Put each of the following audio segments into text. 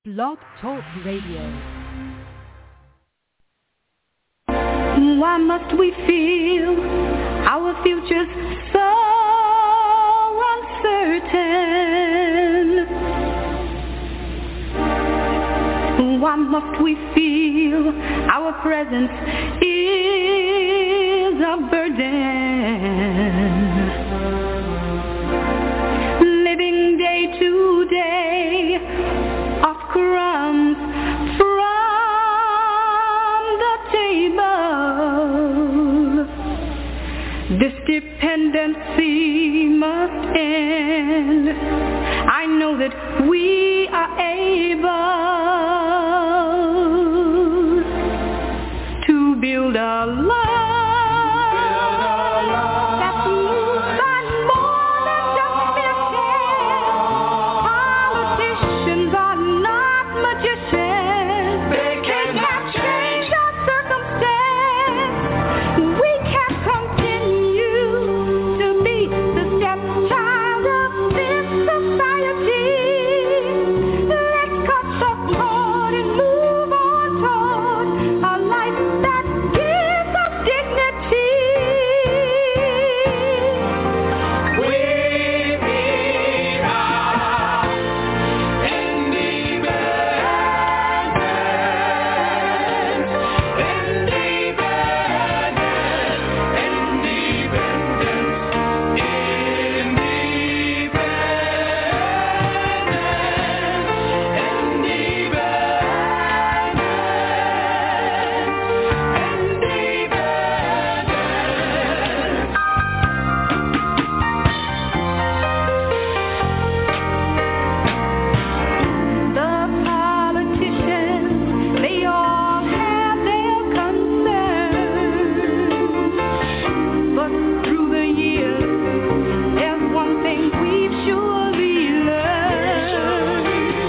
Blog Talk Radio. Why must we feel our future's so uncertain? Why must we feel our presence is a burden? Living day to day off crumbs from the table. This dependency must end. I know that we are able to build a life that's moved by more than just politicians are not magicians. They cannot change our circumstance. We can't continue to be the stepchild of this society. Let's cut the cord and move on toward a life that gives us dignity. We need our The politicians, they all have their concerns. But through the years, there's one thing we've surely learned.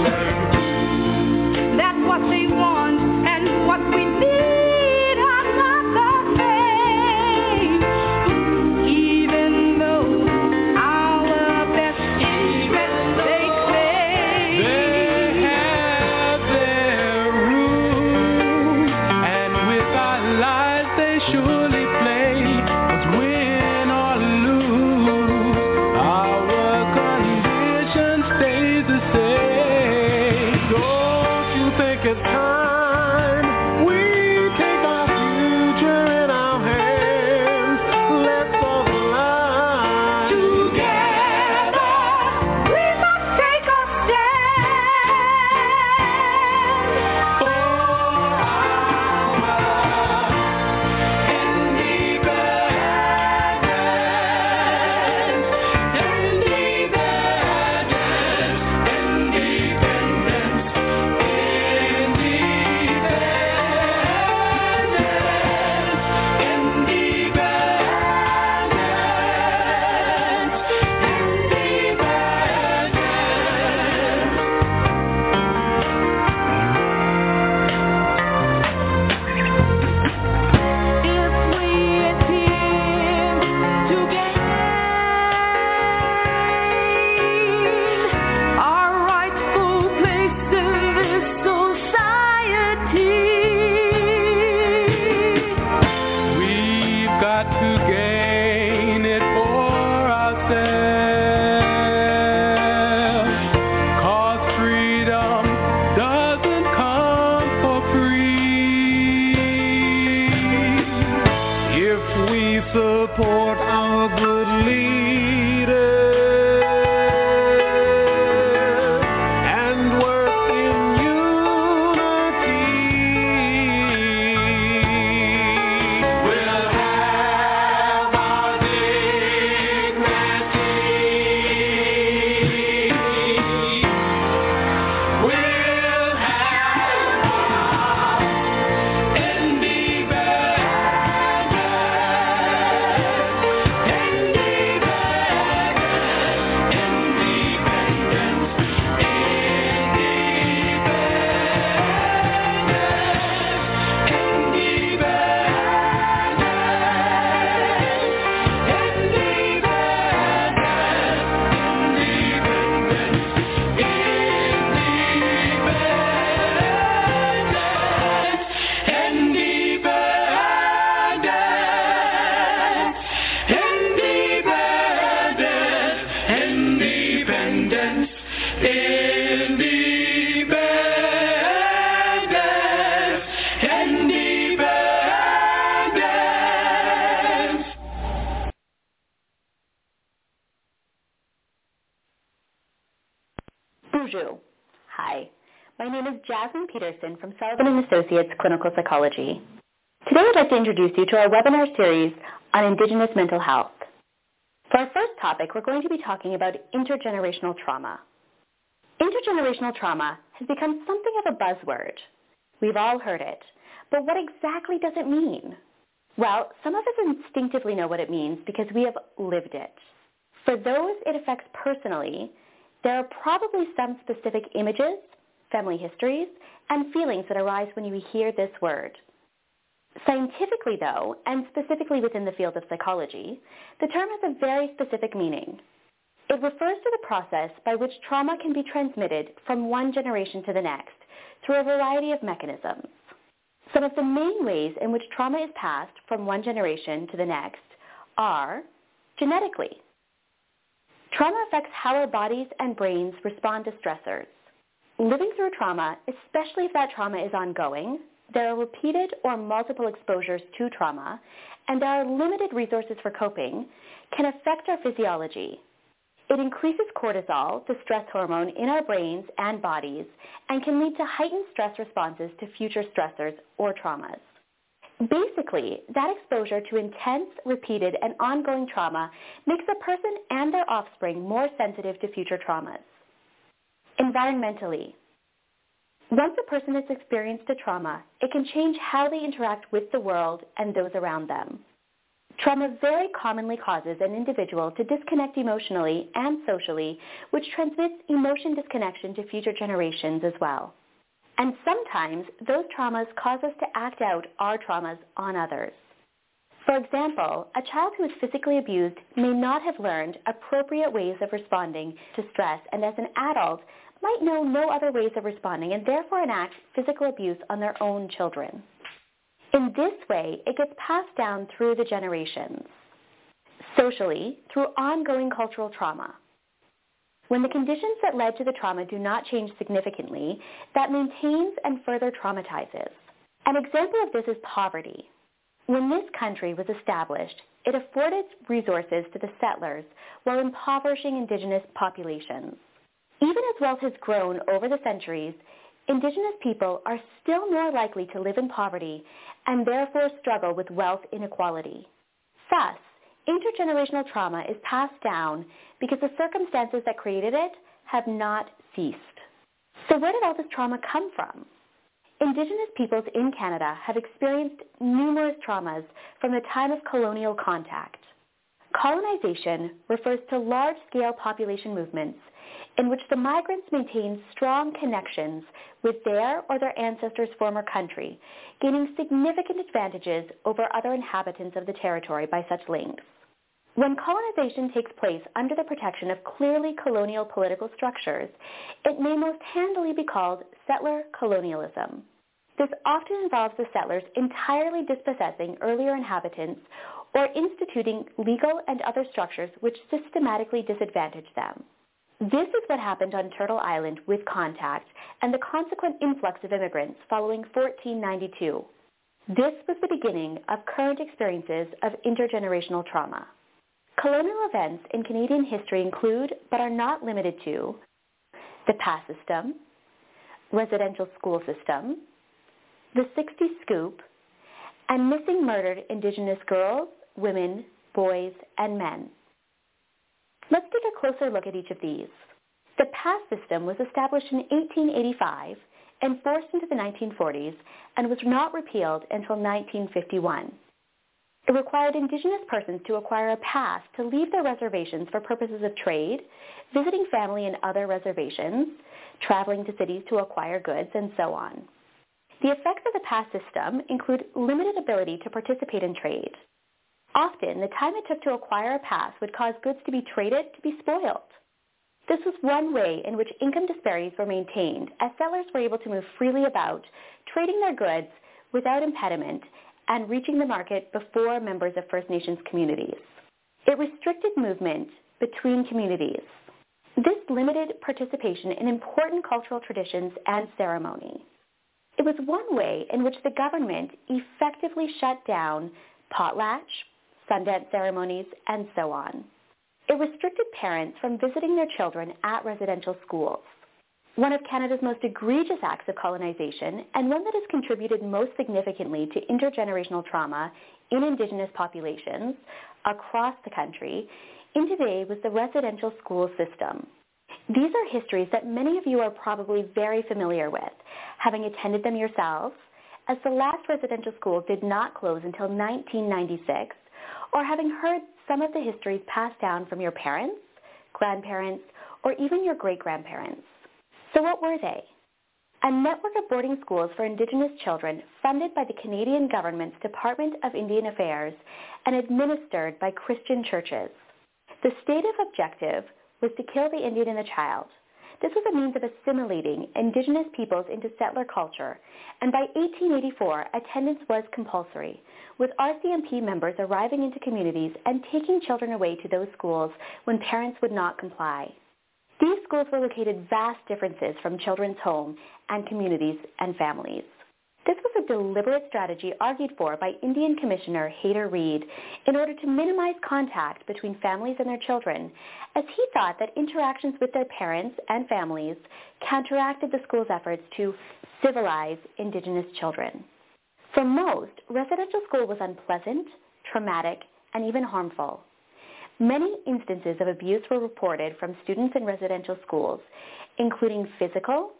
That what they want and what we need are not the same. Even though our best interests they claim. They have their rules, and with our lives they surely play. But win or lose, our condition stays the same. Don't you think it's time we take our future in our hands? Let's all align. Together we must take a stand for independence, independence, independence, Bonjour. Hi. My name is Jasmine Peterson from Sullivan & Associates Clinical Psychology. Today I'd like to introduce you to our webinar series on Indigenous mental health. For our first topic, we're going to be talking about intergenerational trauma. Intergenerational trauma has become something of a buzzword. We've all heard it, but what exactly does it mean? Well, some of us instinctively know what it means because we have lived it. For those it affects personally, there are probably some specific images, family histories, and feelings that arise when you hear this word. Scientifically, though, and specifically within the field of psychology, the term has a very specific meaning. It refers to the process by which trauma can be transmitted from one generation to the next through a variety of mechanisms. Some of the main ways in which trauma is passed from one generation to the next are genetically. Trauma affects how our bodies and brains respond to stressors. Living through trauma, especially if that trauma is ongoing, there are repeated or multiple exposures to trauma, and there are limited resources for coping, can affect our physiology. It increases cortisol, the stress hormone, in our brains and bodies, and can lead to heightened stress responses to future stressors or traumas. Basically, that exposure to intense, repeated, and ongoing trauma makes a person and their offspring more sensitive to future traumas. Environmentally, once a person has experienced a trauma, it can change how they interact with the world and those around them. Trauma very commonly causes an individual to disconnect emotionally and socially, which transmits emotion disconnection to future generations as well. And sometimes those traumas cause us to act out our traumas on others. For example, a child who is physically abused may not have learned appropriate ways of responding to stress, and as an adult might know no other ways of responding and therefore enact physical abuse on their own children. In this way, it gets passed down through the generations. Socially, through ongoing cultural trauma. When the conditions that led to the trauma do not change significantly, that maintains and further traumatizes. An example of this is poverty. When this country was established, it afforded resources to the settlers while impoverishing Indigenous populations. Even as wealth has grown over the centuries, Indigenous people are still more likely to live in poverty and therefore struggle with wealth inequality. Thus, intergenerational trauma is passed down because the circumstances that created it have not ceased. So where did all this trauma come from? Indigenous peoples in Canada have experienced numerous traumas from the time of colonial contact. Colonization refers to large-scale population movements in which the migrants maintain strong connections with their or their ancestors' former country, gaining significant advantages over other inhabitants of the territory by such links. When colonization takes place under the protection of clearly colonial political structures, it may most handily be called settler colonialism. This often involves the settlers entirely dispossessing earlier inhabitants or instituting legal and other structures which systematically disadvantage them. This is what happened on Turtle Island with contact and the consequent influx of immigrants following 1492. This was the beginning of current experiences of intergenerational trauma. Colonial events in Canadian history include, but are not limited to, the pass system, residential school system, the 60s scoop, and missing murdered Indigenous girls, women, boys, and men. Let's take a closer look at each of these. The pass system was established in 1885, enforced into the 1940s, and was not repealed until 1951. It required Indigenous persons to acquire a pass to leave their reservations for purposes of trade, visiting family in other reservations, traveling to cities to acquire goods, and so on. The effects of the pass system include limited ability to participate in trade. Often, the time it took to acquire a pass would cause goods to be traded to be spoiled. This was one way in which income disparities were maintained, as settlers were able to move freely about, trading their goods without impediment and reaching the market before members of First Nations communities. It restricted movement between communities. This limited participation in important cultural traditions and ceremony. It was one way in which the government effectively shut down potlatch, Sundance ceremonies, and so on. It restricted parents from visiting their children at residential schools. One of Canada's most egregious acts of colonization, and one that has contributed most significantly to intergenerational trauma in Indigenous populations across the country, in today was the residential school system. These are histories that many of you are probably very familiar with, having attended them yourselves, as the last residential school did not close until 1996, or having heard some of the histories passed down from your parents, grandparents, or even your great-grandparents. So what were they? A network of boarding schools for Indigenous children funded by the Canadian government's Department of Indian Affairs and administered by Christian churches. The stated objective was to kill the Indian in the child. This was a means of assimilating Indigenous peoples into settler culture, and by 1884, attendance was compulsory, with RCMP members arriving into communities and taking children away to those schools when parents would not comply. These schools were located vast differences from children's home and communities and families. This was a deliberate strategy argued for by Indian Commissioner Hayter Reed in order to minimize contact between families and their children, as he thought that interactions with their parents and families counteracted the school's efforts to civilize Indigenous children. For most, residential school was unpleasant, traumatic, and even harmful. Many instances of abuse were reported from students in residential schools, including physical,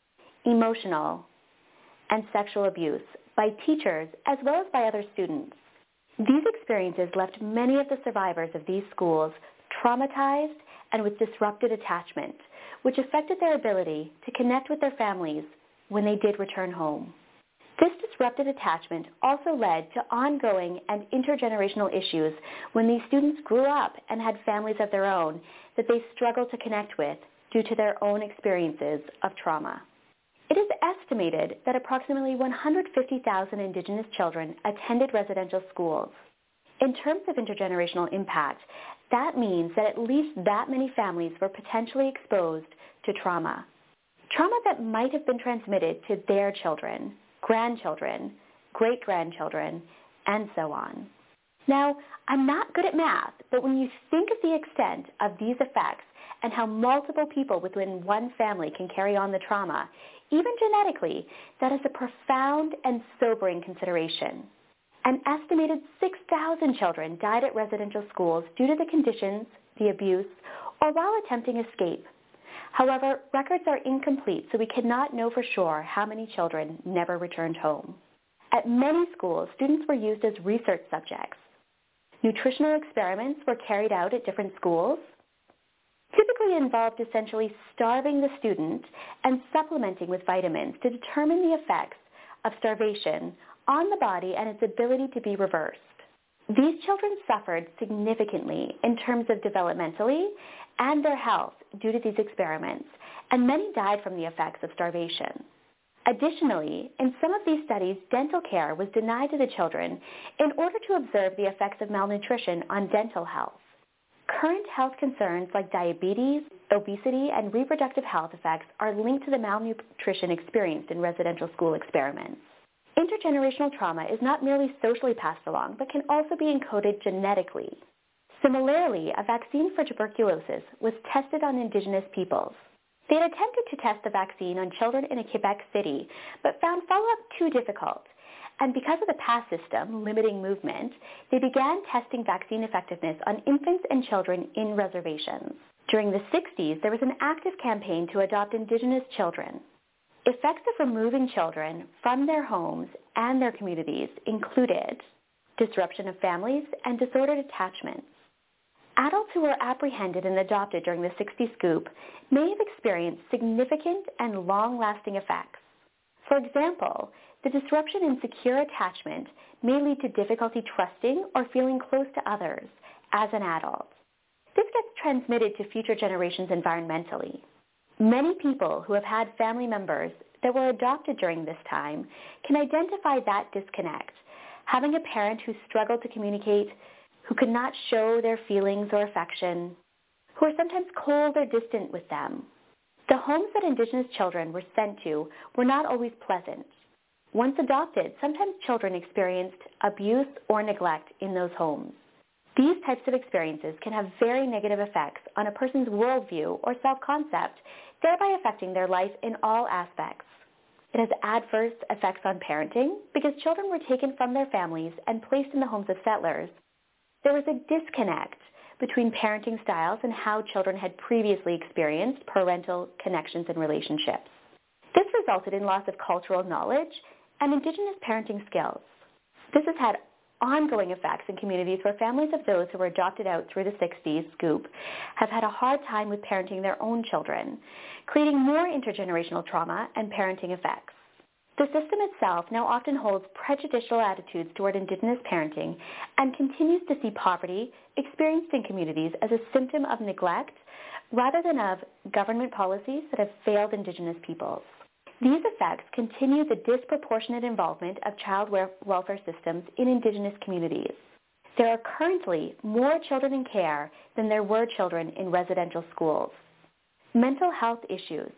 emotional, and sexual abuse by teachers as well as by other students. These experiences left many of the survivors of these schools traumatized and with disrupted attachment, which affected their ability to connect with their families when they did return home. This disrupted attachment also led to ongoing and intergenerational issues when these students grew up and had families of their own that they struggled to connect with due to their own experiences of trauma. It is estimated that approximately 150,000 Indigenous children attended residential schools. In terms of intergenerational impact, that means that at least that many families were potentially exposed to trauma. Trauma that might have been transmitted to their children, grandchildren, great-grandchildren, and so on. Now, I'm not good at math, but when you think of the extent of these effects and how multiple people within one family can carry on the trauma, even genetically, that is a profound and sobering consideration. An estimated 6,000 children died at residential schools due to the conditions, the abuse, or while attempting escape. However, records are incomplete, so we cannot know for sure how many children never returned home. At many schools, students were used as research subjects. Nutritional experiments were carried out at different schools, typically involved essentially starving the student and supplementing with vitamins to determine the effects of starvation on the body and its ability to be reversed. These children suffered significantly in terms of developmentally and their health due to these experiments, and many died from the effects of starvation. Additionally, in some of these studies, dental care was denied to the children in order to observe the effects of malnutrition on dental health. Current health concerns like diabetes, obesity, and reproductive health effects are linked to the malnutrition experienced in residential school experiments. Intergenerational trauma is not merely socially passed along, but can also be encoded genetically. Similarly, a vaccine for tuberculosis was tested on Indigenous peoples. They had attempted to test the vaccine on children in a Quebec city, but found follow-up too difficult. And because of the pass system limiting movement, they began testing vaccine effectiveness on infants and children in reservations. During the 60s, there was an active campaign to adopt Indigenous children. Effects of removing children from their homes and their communities included disruption of families and disordered attachments. Adults who were apprehended and adopted during the 60s scoop may have experienced significant and long-lasting effects. For example, the disruption in secure attachment may lead to difficulty trusting or feeling close to others as an adult. This gets transmitted to future generations environmentally. Many people who have had family members that were adopted during this time can identify that disconnect, having a parent who struggled to communicate, who could not show their feelings or affection, who are sometimes cold or distant with them. The homes that Indigenous children were sent to were not always pleasant. Once adopted, sometimes children experienced abuse or neglect in those homes. These types of experiences can have very negative effects on a person's worldview or self-concept thereby affecting their life in all aspects. It has adverse effects on parenting because children were taken from their families and placed in the homes of settlers. There was a disconnect between parenting styles and how children had previously experienced parental connections and relationships. This resulted in loss of cultural knowledge and Indigenous parenting skills. This has had ongoing effects in communities where families of those who were adopted out through the 60s scoop have had a hard time with parenting their own children, creating more intergenerational trauma and parenting effects. The system itself now often holds prejudicial attitudes toward Indigenous parenting and continues to see poverty experienced in communities as a symptom of neglect rather than of government policies that have failed Indigenous peoples. These effects continue the disproportionate involvement of child welfare systems in Indigenous communities. There are currently more children in care than there were children in residential schools. Mental health issues.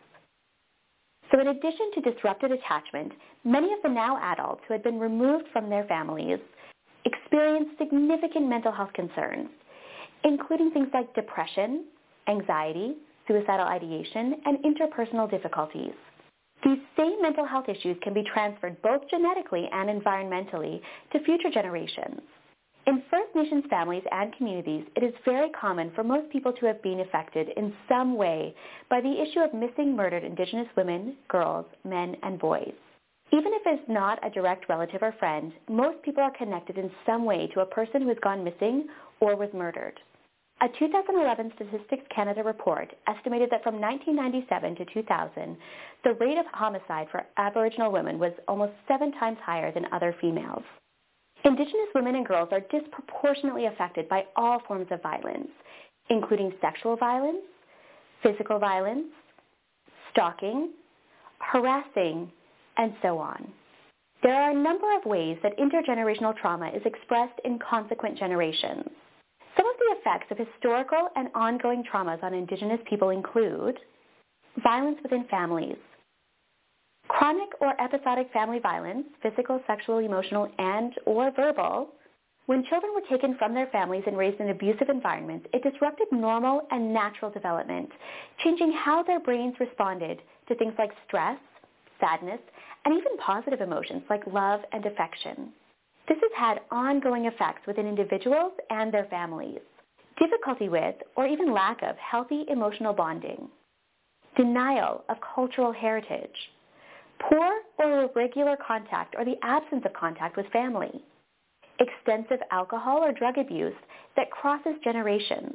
So in addition to disrupted attachment, many of the now adults who had been removed from their families experienced significant mental health concerns, including things like depression, anxiety, suicidal ideation, and interpersonal difficulties. These same mental health issues can be transferred both genetically and environmentally to future generations. In First Nations families and communities, it is very common for most people to have been affected in some way by the issue of missing murdered Indigenous women, girls, men, and boys. Even if it's not a direct relative or friend, most people are connected in some way to a person who has gone missing or was murdered. A 2011 Statistics Canada report estimated that from 1997 to 2000, the rate of homicide for Aboriginal women was almost 7 times higher than other females. Indigenous women and girls are disproportionately affected by all forms of violence, including sexual violence, physical violence, stalking, harassing, and so on. There are a number of ways that intergenerational trauma is expressed in consequent generations. Some of the effects of historical and ongoing traumas on Indigenous people include violence within families, chronic or episodic family violence, physical, sexual, emotional, and or verbal. When children were taken from their families and raised in abusive environments, it disrupted normal and natural development, changing how their brains responded to things like stress, sadness, and even positive emotions like love and affection. This has had ongoing effects within individuals and their families. Difficulty with, or even lack of, healthy emotional bonding. Denial of cultural heritage. Poor or irregular contact or the absence of contact with family. Extensive alcohol or drug abuse that crosses generations.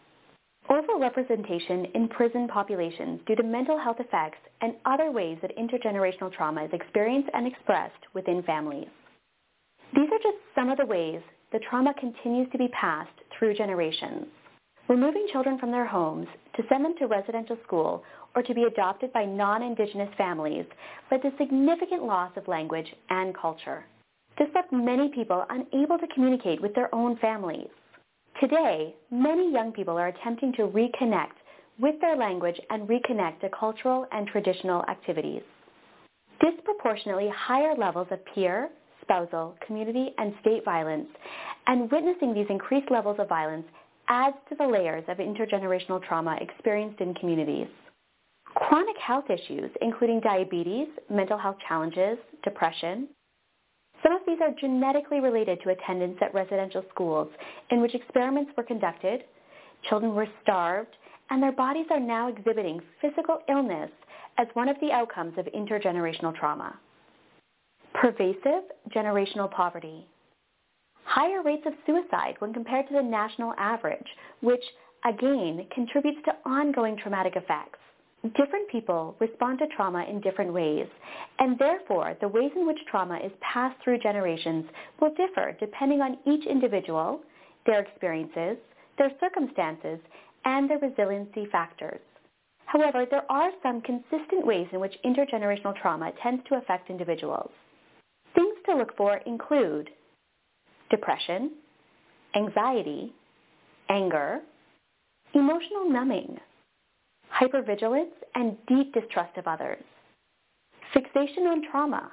Overrepresentation in prison populations due to mental health effects and other ways that intergenerational trauma is experienced and expressed within families. These are just some of the ways the trauma continues to be passed through generations. Removing children from their homes to send them to residential school or to be adopted by non-Indigenous families led to significant loss of language and culture. This left many people unable to communicate with their own families. Today, many young people are attempting to reconnect with their language and reconnect to cultural and traditional activities. Disproportionately higher levels of peer, spousal, community, and state violence, and witnessing these increased levels of violence adds to the layers of intergenerational trauma experienced in communities. Chronic health issues, including diabetes, mental health challenges, depression. Some of these are genetically related to attendance at residential schools in which experiments were conducted, children were starved, and their bodies are now exhibiting physical illness as one of the outcomes of intergenerational trauma. Pervasive generational poverty. Higher rates of suicide when compared to the national average, which, again, contributes to ongoing traumatic effects. Different people respond to trauma in different ways, and therefore the ways in which trauma is passed through generations will differ depending on each individual, their experiences, their circumstances, and their resiliency factors. However, there are some consistent ways in which intergenerational trauma tends to affect individuals. Things to look for include depression, anxiety, anger, emotional numbing, hypervigilance and deep distrust of others, fixation on trauma,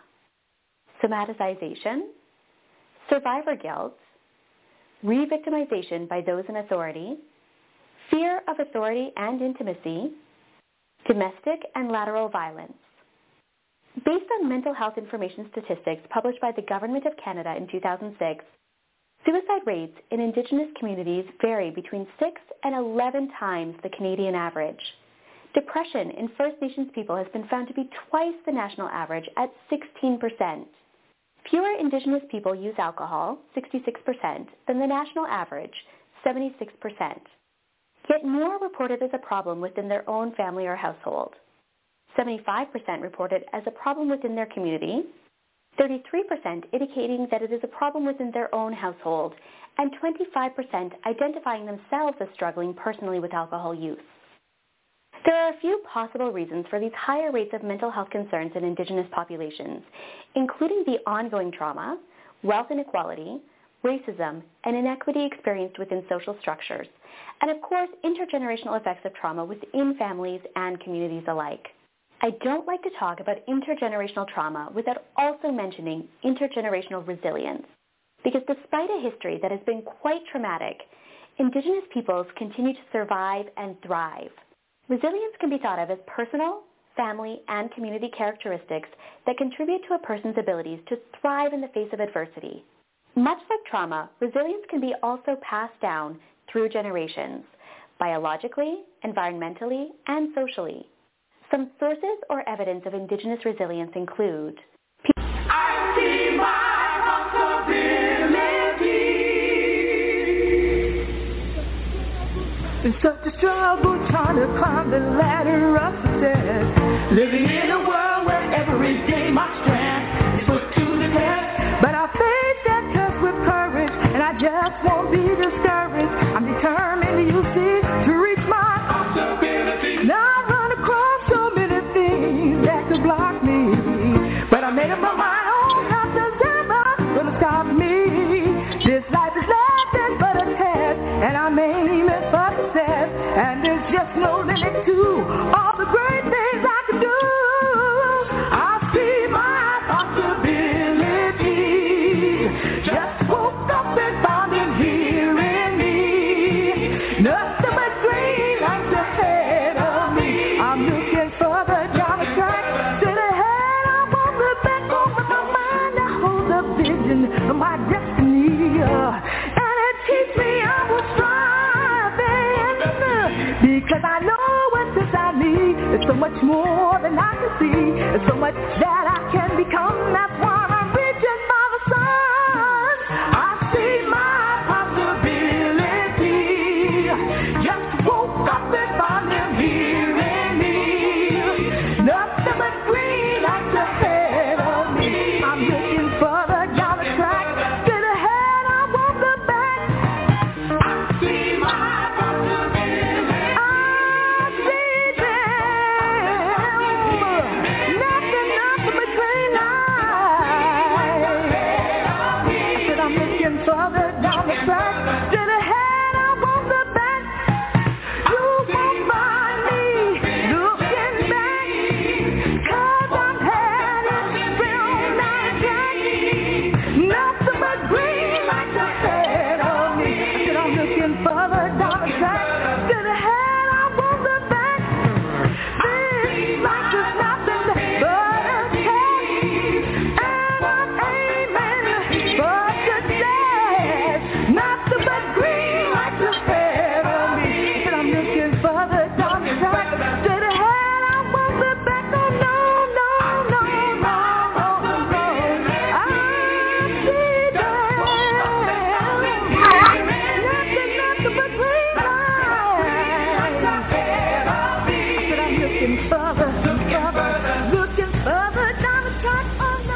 somaticization, survivor guilt, re-victimization by those in authority, fear of authority and intimacy, Domestic and lateral violence. Based on mental health information statistics published by the Government of Canada in 2006, suicide rates in Indigenous communities vary between 6 and 11 times the Canadian average. Depression in First Nations people has been found to be twice the national average at 16%. Fewer Indigenous people use alcohol, 66%, than the national average, 76%. Yet more reported as a problem within their own family or household. 75% reported as a problem within their community, 33% indicating that it is a problem within their own household, and 25% identifying themselves as struggling personally with alcohol use. There are a few possible reasons for these higher rates of mental health concerns in Indigenous populations, including the ongoing trauma, wealth inequality, racism, and inequity experienced within social structures, and of course, intergenerational effects of trauma within families and communities alike. I don't like to talk about intergenerational trauma without also mentioning intergenerational resilience, because despite a history that has been quite traumatic, Indigenous peoples continue to survive and thrive. Resilience can be thought of as personal, family, and community characteristics that contribute to a person's abilities to thrive in the face of adversity. Much like trauma, resilience can be also passed down through generations, biologically, environmentally, and socially. Some sources or evidence of Indigenous resilience include I see my possibility. It's such a struggle trying to climb the ladder up the stairs. Living in a world where every day my strength is put to the test. But I face that test with courage, and I just won't be discouraged. I'm determined, you see, to reach my possibility. Now I run across so many things that could block me, but I made up my mind, oh, nothing's ever gonna stop me. This life is nothing but a test, and I'm aiming for success, and there's just no limit to all the great things I can do. I see my possibility. Just woke up and found him here in me. Nothing but green lights ahead of me. I'm looking further down the track to the head. I won't look back over my mind. I hold the vision of my destiny, and it keeps me I will striving, because I know what's inside me. There's so much more than I can see. There's so much that I can become. That's why I'm reaching for the sun. I see my possibility. Just woke up and found him here in me. Nothing but green lights ahead of me. I'm looking further down the track to the head. I won't look back. I see my possibility. I see them. Nothing but green lights. Said I'm looking further down the track to the head. I won't look back. You won't find me looking back, 'cause I'm headed real nice track. Nothing but green lights ahead of me. Said I'm looking further down the track to the head. I won't look back. This life is nothing but a test, and I'm aiming for success. Nothing but green lights ahead of me. Said I'm looking further down the track to the head. I won't look back. Oh no, no, no, no, no, no. I see them. Nothing but green lights. I said I'm looking further, looking further down the track. Oh no.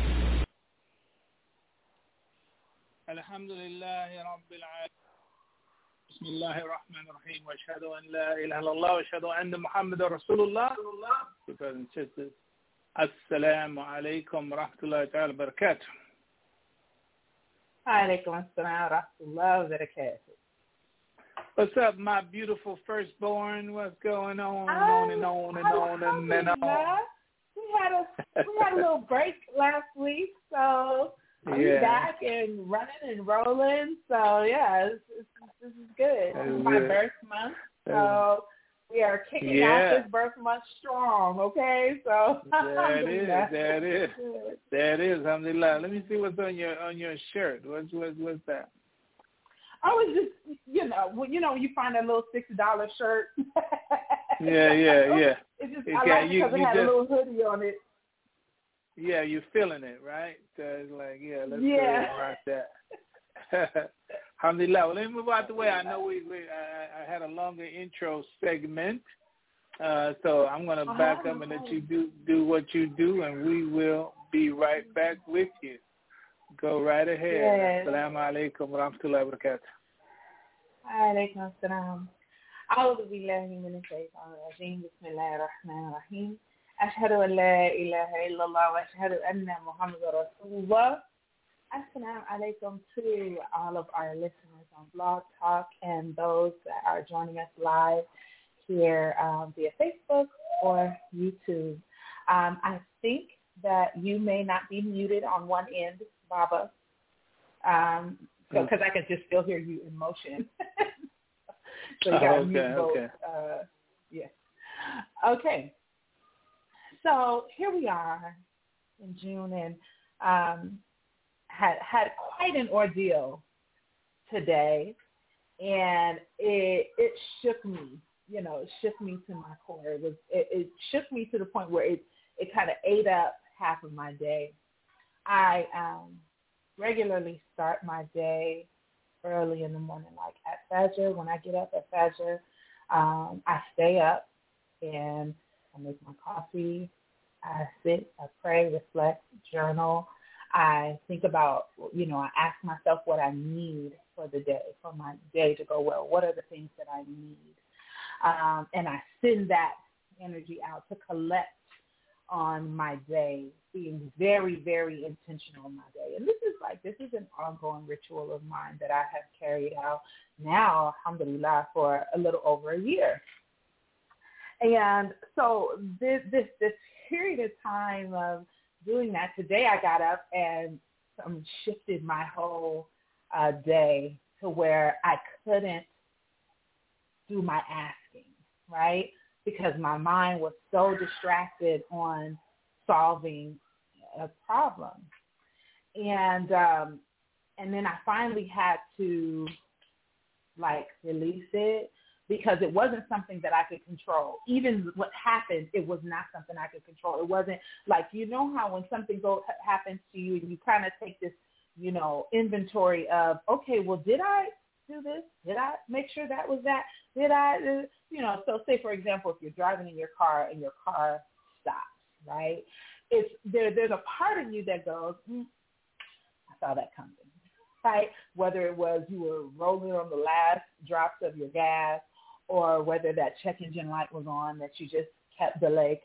الحمد لله رب العالمين. بسم الله الرحمن الرحيم واشهد ان لا اله الا الله واشهد ان محمد رسول الله. السلام عليكم ورحمة الله تعالى وبركاته. عليكم السلام ورحمة الله وبركاته. What's up, my beautiful firstborn? What's going on? On and on and on and on. We had a little break last week, so we're back and running and rolling. So yeah, this is good. It's my birth month, so We are kicking off this birth month strong, okay? So there it is. Alhamdulillah. Let me see what's on your shirt. What's that? I was just, when you find a little $6 shirt. Yeah. It's just, I like it because it had a little hoodie on it. Yeah, you're feeling it, right? So it's like, let's go ahead and rock that. Alhamdulillah. Well, let me move out the way. I know I had a longer intro segment, so I'm going to back up and let you do what you do, and we will be right back with you. Go right ahead. Assalamu alaikum wa rahmatullahi wa barakatuh. Alaikum assalam. أعوذ بالله من الشيطان الرجيم بسم الله الرحمن الرحيم أشهد أن لا إله إلا الله وأشهد أن محمد رسول الله. Assalamu alaikum to all of our listeners on Blog Talk and those that are joining us live here via Facebook or YouTube. I think that you may not be muted on one end, Baba, because I can just still hear you in motion. So you got to mute both. Yes. Okay. So here we are in June, and had quite an ordeal today, and it shook me. It shook me to my core. It shook me to the point where it kind of ate up half of my day. I regularly start my day early in the morning, like at Fajr. When I get up at Fajr, I stay up and I make my coffee. I sit, I pray, reflect, journal. I think about, I ask myself what I need for the day, for my day to go well. What are the things that I need? And I send that energy out to collect on my day, being very, very intentional in my day. And this is an ongoing ritual of mine that I have carried out now, alhamdulillah, for a little over a year. And so this period of time of doing that, today I got up and shifted my whole day to where I couldn't do my asking, right? Because my mind was so distracted on solving a problem. And then I finally had to release it, because it wasn't something that I could control. Even what happened, it was not something I could control. It wasn't how when something happens to you and you kind of take this, inventory of, okay, well, did I do this? Did I make sure that was that? Did I, so say, for example, if you're driving in your car and your car stops, right? There's a part of you that goes, I saw that coming, right? Whether it was you were rolling on the last drops of your gas, or whether that check engine light was on that you just kept delay.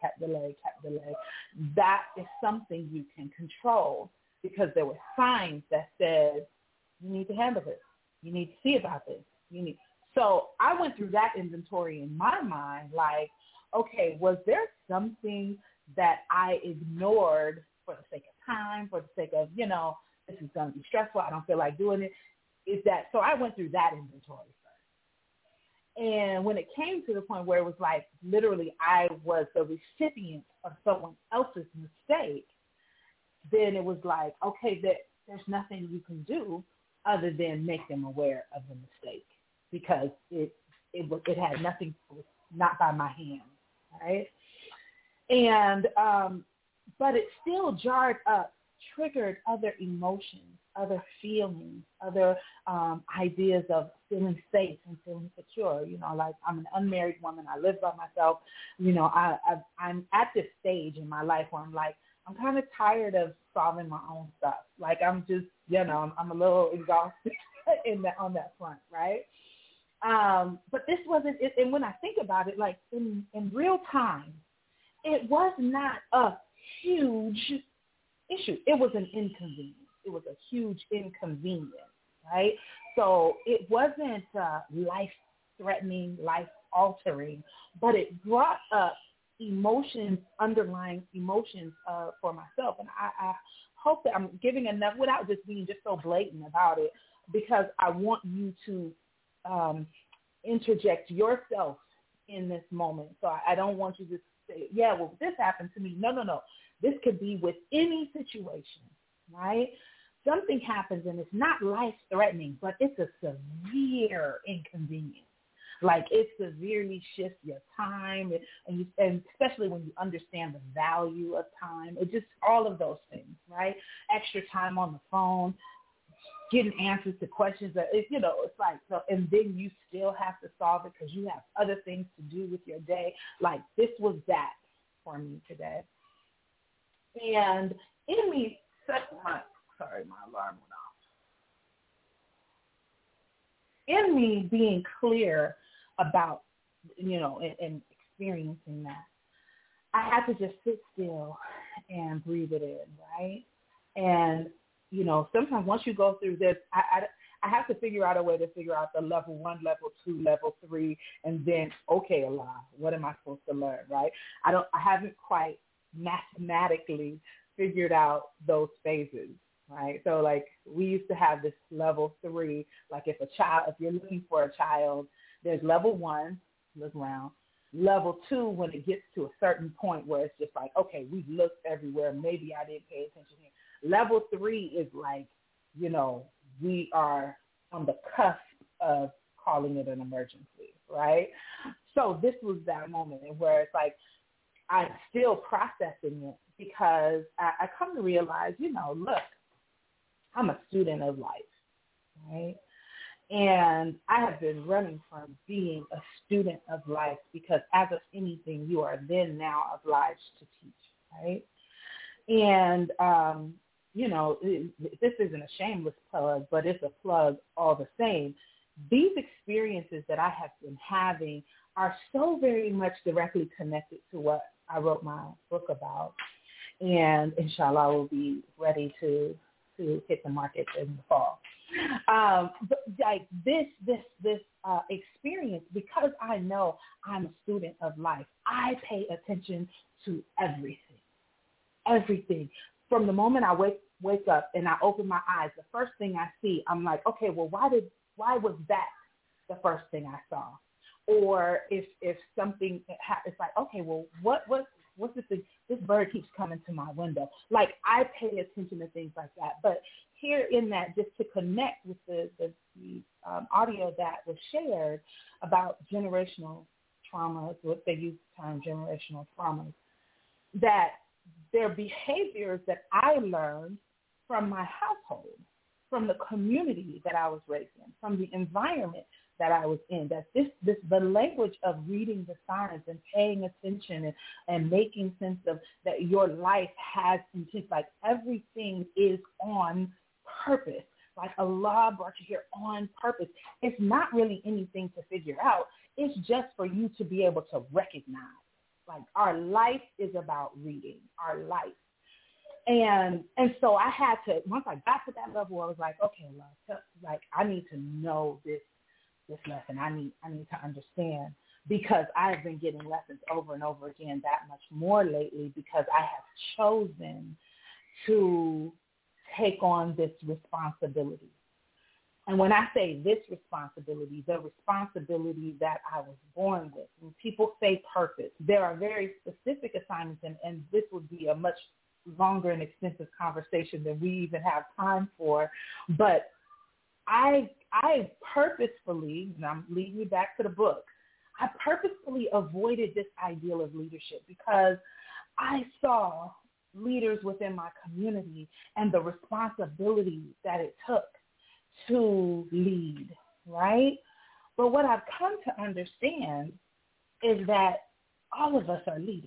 That is something you can control, because there were signs that said, you need to handle this. You need to see about this. So I went through that inventory in my mind, okay, was there something that I ignored for the sake of time, for the sake of, this is going to be stressful, I don't feel like doing it. So I went through that inventory first. And when it came to the point where it was literally I was the recipient of someone else's mistake, then it was okay, there's nothing you can do other than make them aware of the mistake, because it had nothing, not by my hand, right? And but it still triggered other emotions, other feelings, other ideas of feeling safe and feeling secure. I'm an unmarried woman. I live by myself. I'm at this stage in my life where I'm kind of tired of solving my own stuff. I'm just, I'm a little exhausted on that front, right? But this wasn't it. And when I think about it, in real time, it was not a huge issue. It was an inconvenience. It was a huge inconvenience, right? So it wasn't life-threatening, life-altering, but it brought up underlying emotions for myself. And I hope that I'm giving enough without just being just so blatant about it, because I want you to interject yourself in this moment. So I don't want you to say, yeah, well, this happened to me. No. This could be with any situation, right? Something happens and it's not life-threatening, but it's a severe inconvenience. Like it severely shifts your time, and especially when you understand the value of time. It just all of those things, right? Extra time on the phone, getting answers to questions that it's like so, and then you still have to solve it because you have other things to do with your day. Like this was that for me today, and in me, my alarm went off. In me being clear about, and experiencing that, I had to just sit still and breathe it in, right? And, sometimes once you go through this, I have to figure out a way to figure out the level 1, level 2, level 3, and then, okay, Allah, what am I supposed to learn, right? I haven't quite mathematically figured out those phases. Right. So like we used to have this level 3, like if you're looking for a child, there's level 1, look around. Level 2, when it gets to a certain point where it's just like, okay, we've looked everywhere. Maybe I didn't pay attention here. Level 3 is like, we are on the cusp of calling it an emergency. Right. So this was that moment where it's like, I'm still processing it because I come to realize, look, I'm a student of life, right? And I have been running from being a student of life because as of anything, you are then now obliged to teach, right? And, this isn't a shameless plug, but it's a plug all the same. These experiences that I have been having are so very much directly connected to what I wrote my book about. And inshallah, we'll be ready to hit the market in the fall. But like this experience, because I know I'm a student of life, I pay attention to everything. From the moment I wake up and I open my eyes, the first thing I see, I'm like, okay, well, why was that the first thing I saw? Or if something it's like, okay, well, what's this thing? This bird keeps coming to my window. Like I pay attention to things like that. But here in that, just to connect with the audio that was shared about generational traumas, what they use the term generational traumas, that they're behaviors that I learned from my household, from the community that I was raised in, from the environment that I was in, that the language of reading the signs and paying attention and making sense of that your life has intent, like everything is on purpose. Like Allah brought you here on purpose. It's not really anything to figure out. It's just for you to be able to recognize. Like our life is about reading, our life. And so I had to, once I got to that level, I was like, okay, Allah, like I need to know this lesson. I need to understand, because I've been getting lessons over and over again that much more lately, because I have chosen to take on this responsibility. And when I say this responsibility, the responsibility that I was born with, when people say purpose, there are very specific assignments, and this would be a much longer and extensive conversation than we even have time for. But I purposefully, and I'm leading you back to the book, I purposefully avoided this ideal of leadership because I saw leaders within my community and the responsibility that it took to lead, right? But what I've come to understand is that all of us are leaders.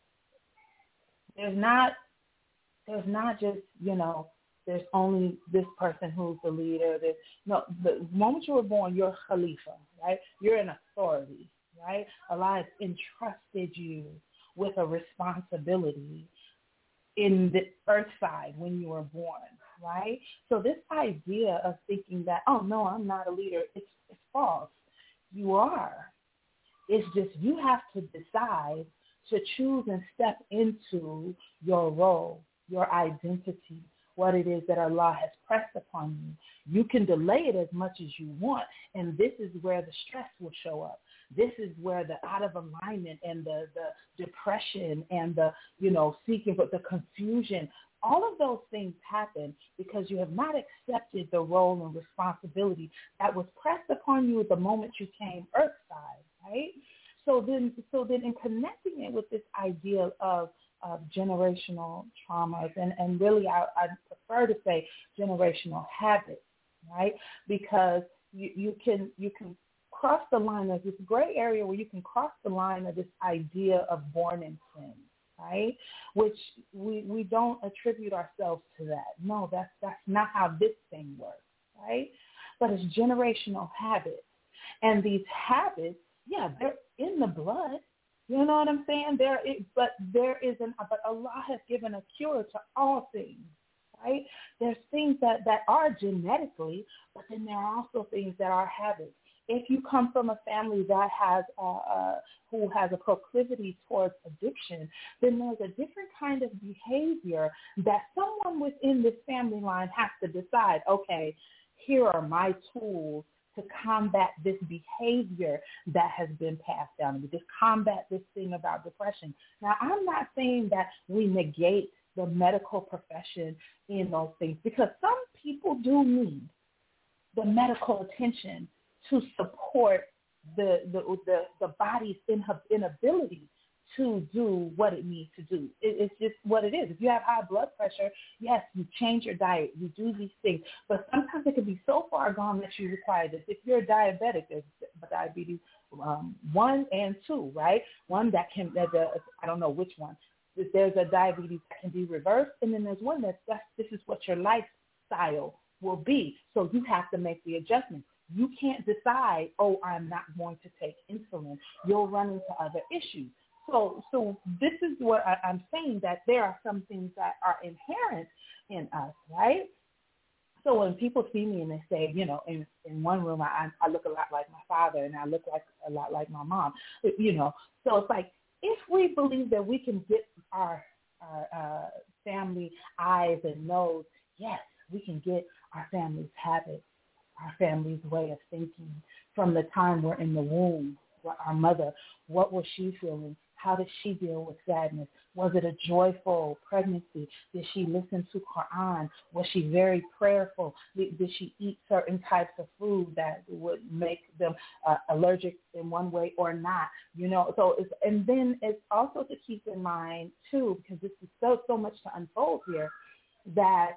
There's not just, there's only this person who's the leader. No, the moment you were born, you're Khalifa, right? You're an authority, right? Allah has entrusted you with a responsibility in the earth side when you were born, right? So this idea of thinking that, oh, no, I'm not a leader, it's false. You are. It's just you have to decide to choose and step into your role, your identity, what it is that Allah has pressed upon you. You can delay it as much as you want, and this is where the stress will show up. This is where the out of alignment and the depression and the, seeking, but the confusion, all of those things happen because you have not accepted the role and responsibility that was pressed upon you at the moment you came earthside, right? So then in connecting it with this idea of generational traumas, and really I prefer to say generational habits, right? Because you can cross the line of this gray area where you can cross the line of this idea of born in sin, right? Which we don't attribute ourselves to that. No, that's not how this thing works, right? But it's generational habits. And these habits, they're in the blood. You know what I'm saying? But Allah has given a cure to all things, right? There's things that are genetically, but then there are also things that are habits. If you come from a family that has who has a proclivity towards addiction, then there's a different kind of behavior that someone within this family line has to decide, okay, here are my tools to combat this behavior that has been passed down to me, to combat this thing about depression. Now, I'm not saying that we negate the medical profession in those things, because some people do need the medical attention to support the body's inability to do what it needs to do. It's just what it is. If you have high blood pressure, yes, you change your diet, you do these things, but sometimes it can be so far gone that you require this. If you're a diabetic, there's diabetes 1 and 2, right? One that can, I don't know which one. There's a diabetes that can be reversed, and then there's one this is what your lifestyle will be. So you have to make the adjustments. You can't decide, I'm not going to take insulin. You'll run into other issues. So this is what I'm saying, that there are some things that are inherent in us, right? So when people see me and they say, in one room I look a lot like my father and I look a lot like my mom, so it's like, if we believe that we can get our family eyes and nose, yes, we can get our family's habits, our family's way of thinking from the time we're in the womb. Our mother, what was she feeling? How did she deal with sadness? Was it a joyful pregnancy? Did she listen to Quran? Was she very prayerful? Did she eat certain types of food that would make them allergic in one way or not? So and then it's also to keep in mind too, because this is so much to unfold here, that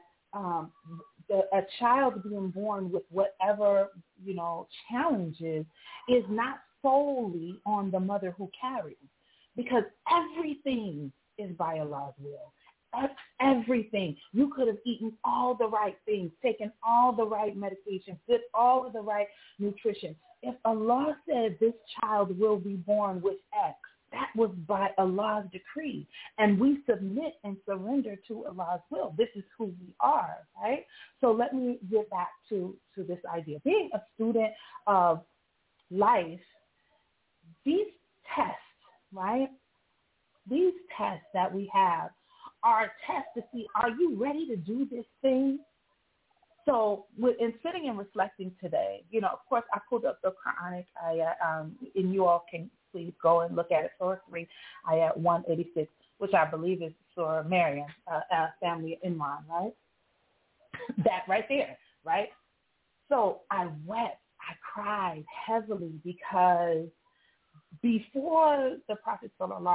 a child being born with whatever challenges is not solely on the mother who carries. Because everything is by Allah's will. Everything. You could have eaten all the right things, taken all the right medication, did all of the right nutrition. If Allah said this child will be born with X, that was by Allah's decree. And we submit and surrender to Allah's will. This is who we are, right? So let me get back to this idea. Being a student of life, these tests, right? These tests that we have are tests to see, are you ready to do this thing? So in sitting and reflecting today, of course, I pulled up the Quranic ayat, and you all can please go and look at it. Surah 3, ayat 186, which I believe is Surah Maryam, family Imran, right? That right there, right? So I wept, I cried heavily, because before the Prophet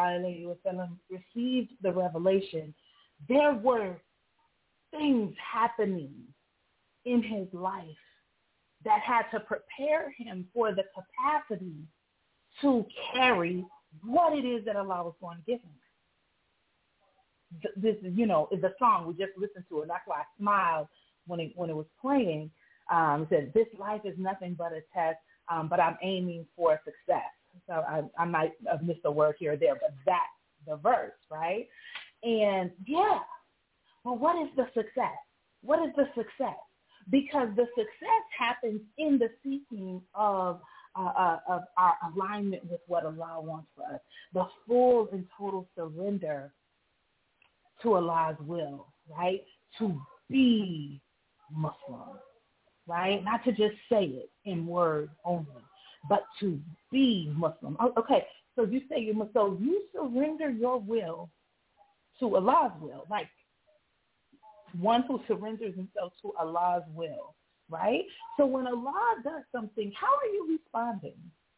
ﷺ received the revelation, there were things happening in his life that had to prepare him for the capacity to carry what it is that Allah was going to give him. This, is the song we just listened to, and that's why I smiled when it was playing. It said, "This life is nothing but a test, but I'm aiming for success." So I might have missed a word here or there, but that's the verse, right? And well, what is the success? What is the success? Because the success happens in the seeking of our alignment with what Allah wants for us, the full and total surrender to Allah's will, right? To be Muslim, right? Not to just say it in word only, but to be Muslim. Okay, so you say you're Muslim. So you surrender your will to Allah's will, like one who surrenders himself to Allah's will, right? So when Allah does something, how are you responding?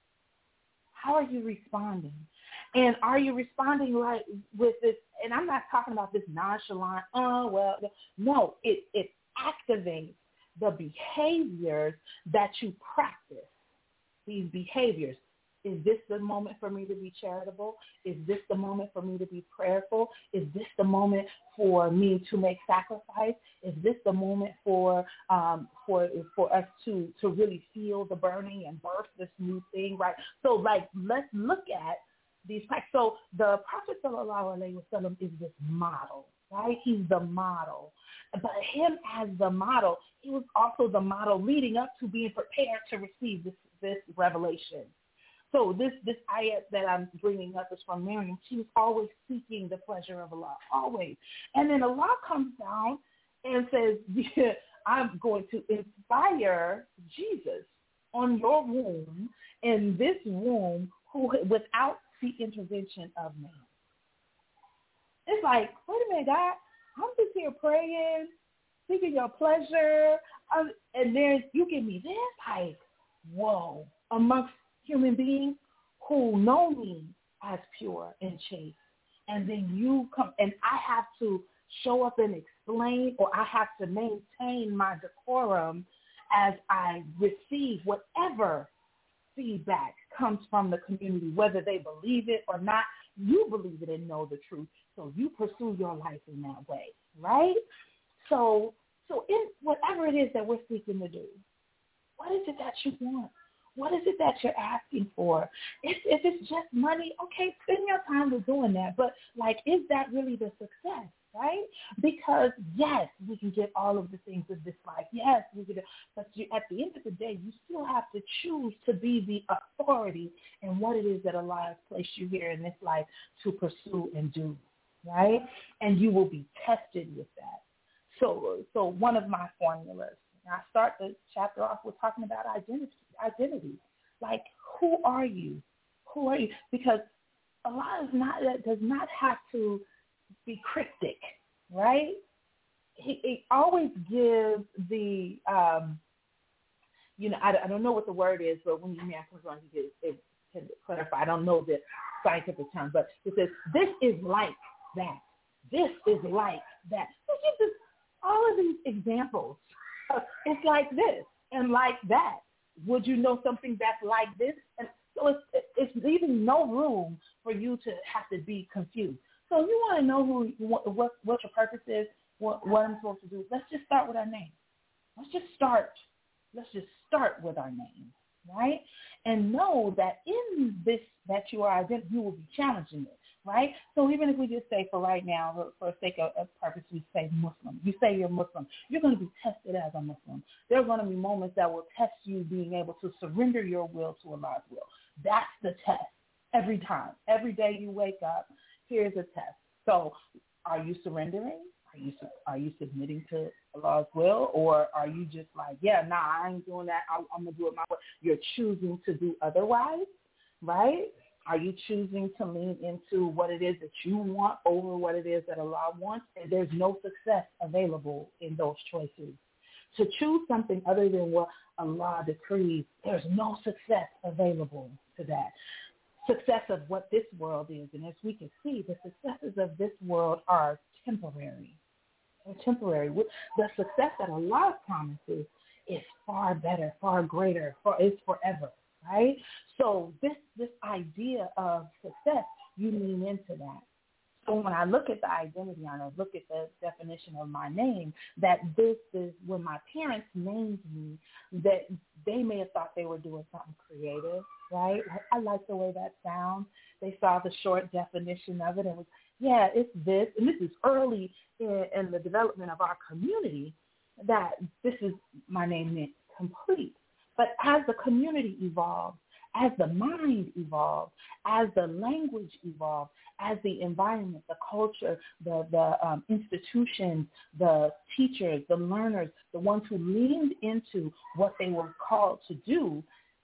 How are you responding? And are you responding like with this? And I'm not talking about this nonchalant, no, it activates the behaviors that you practice. These behaviors. Is this the moment for me to be charitable? Is this the moment for me to be prayerful? Is this the moment for me to make sacrifice? Is this the moment for us to really feel the burning and birth this new thing, right? So, like, let's look at these facts. So the Prophet ﷺ is this model, right? He's the model. But him as the model, he was also the model leading up to being prepared to receive this revelation. So this ayat that I'm bringing up is from Miriam. She was always seeking the pleasure of Allah, always. And then Allah comes down and says, yeah, I'm going to inspire Jesus on your womb, in this womb, who without the intervention of man. It's like, wait a minute, God, I'm just here praying, seeking your pleasure, and then you give me this, like, whoa, amongst human beings who know me as pure and chaste. And then you come, and I have to show up and explain, or I have to maintain my decorum as I receive whatever feedback comes from the community, whether they believe it or not. You believe it and know the truth, so you pursue your life in that way, right? So in whatever it is that we're seeking to do, what is it that you want? What is it that you're asking for? If it's just money, okay, spend your time with doing that. But, like, is that really the success, right? Because, yes, we can get all of the things of this life. Yes, we can. But at the end of the day, you still have to choose to be the authority in what it is that Allah has placed you here in this life to pursue and do, right? And you will be tested with that. So one of my formulas, I start the chapter off with talking about identity. Like, who are you? Who are you? Because Allah does not have to be cryptic, right? He always gives the, I don't know what the word is, but when you ask him, it can clarify. I don't know the scientific term, but it says, this is like that. This is like that. So he gives us all of these examples. It's like this and like that. Would you know something that's like this? And so it's leaving no room for you to have to be confused. So you want to know what your purpose is, what I'm supposed to do. Let's just start with our name. Let's just start with our name, right? And know that in this that you are identity, you will be challenging it. Right? So even if we just say for right now, for the sake of purpose, we say Muslim. You say you're Muslim. You're going to be tested as a Muslim. There are going to be moments that will test you being able to surrender your will to Allah's will. That's the test every time. Every day you wake up, here's a test. So are you surrendering? Are you submitting to Allah's will? Or are you just like, I ain't doing that. I'm going to do it my way. You're choosing to do otherwise, right? Are you choosing to lean into what it is that you want over what it is that Allah wants? And there's no success available in those choices. To choose something other than what Allah decrees, there's no success available to that. Success of what this world is. And as we can see, the successes of this world are temporary. They're temporary. The success that Allah promises is far better, far greater, it's forever. Right? So this idea of success, you lean into that. So when I look at the identity, and I look at the definition of my name, that this is when my parents named me, that they may have thought they were doing something creative, right? I like the way that sounds. They saw the short definition of it and was, it's this. And this is early in the development of our community, that this is my name meant complete. But as the community evolved, as the mind evolved, as the language evolved, as the environment, the culture, the institutions, the teachers, the learners, the ones who leaned into what they were called to do,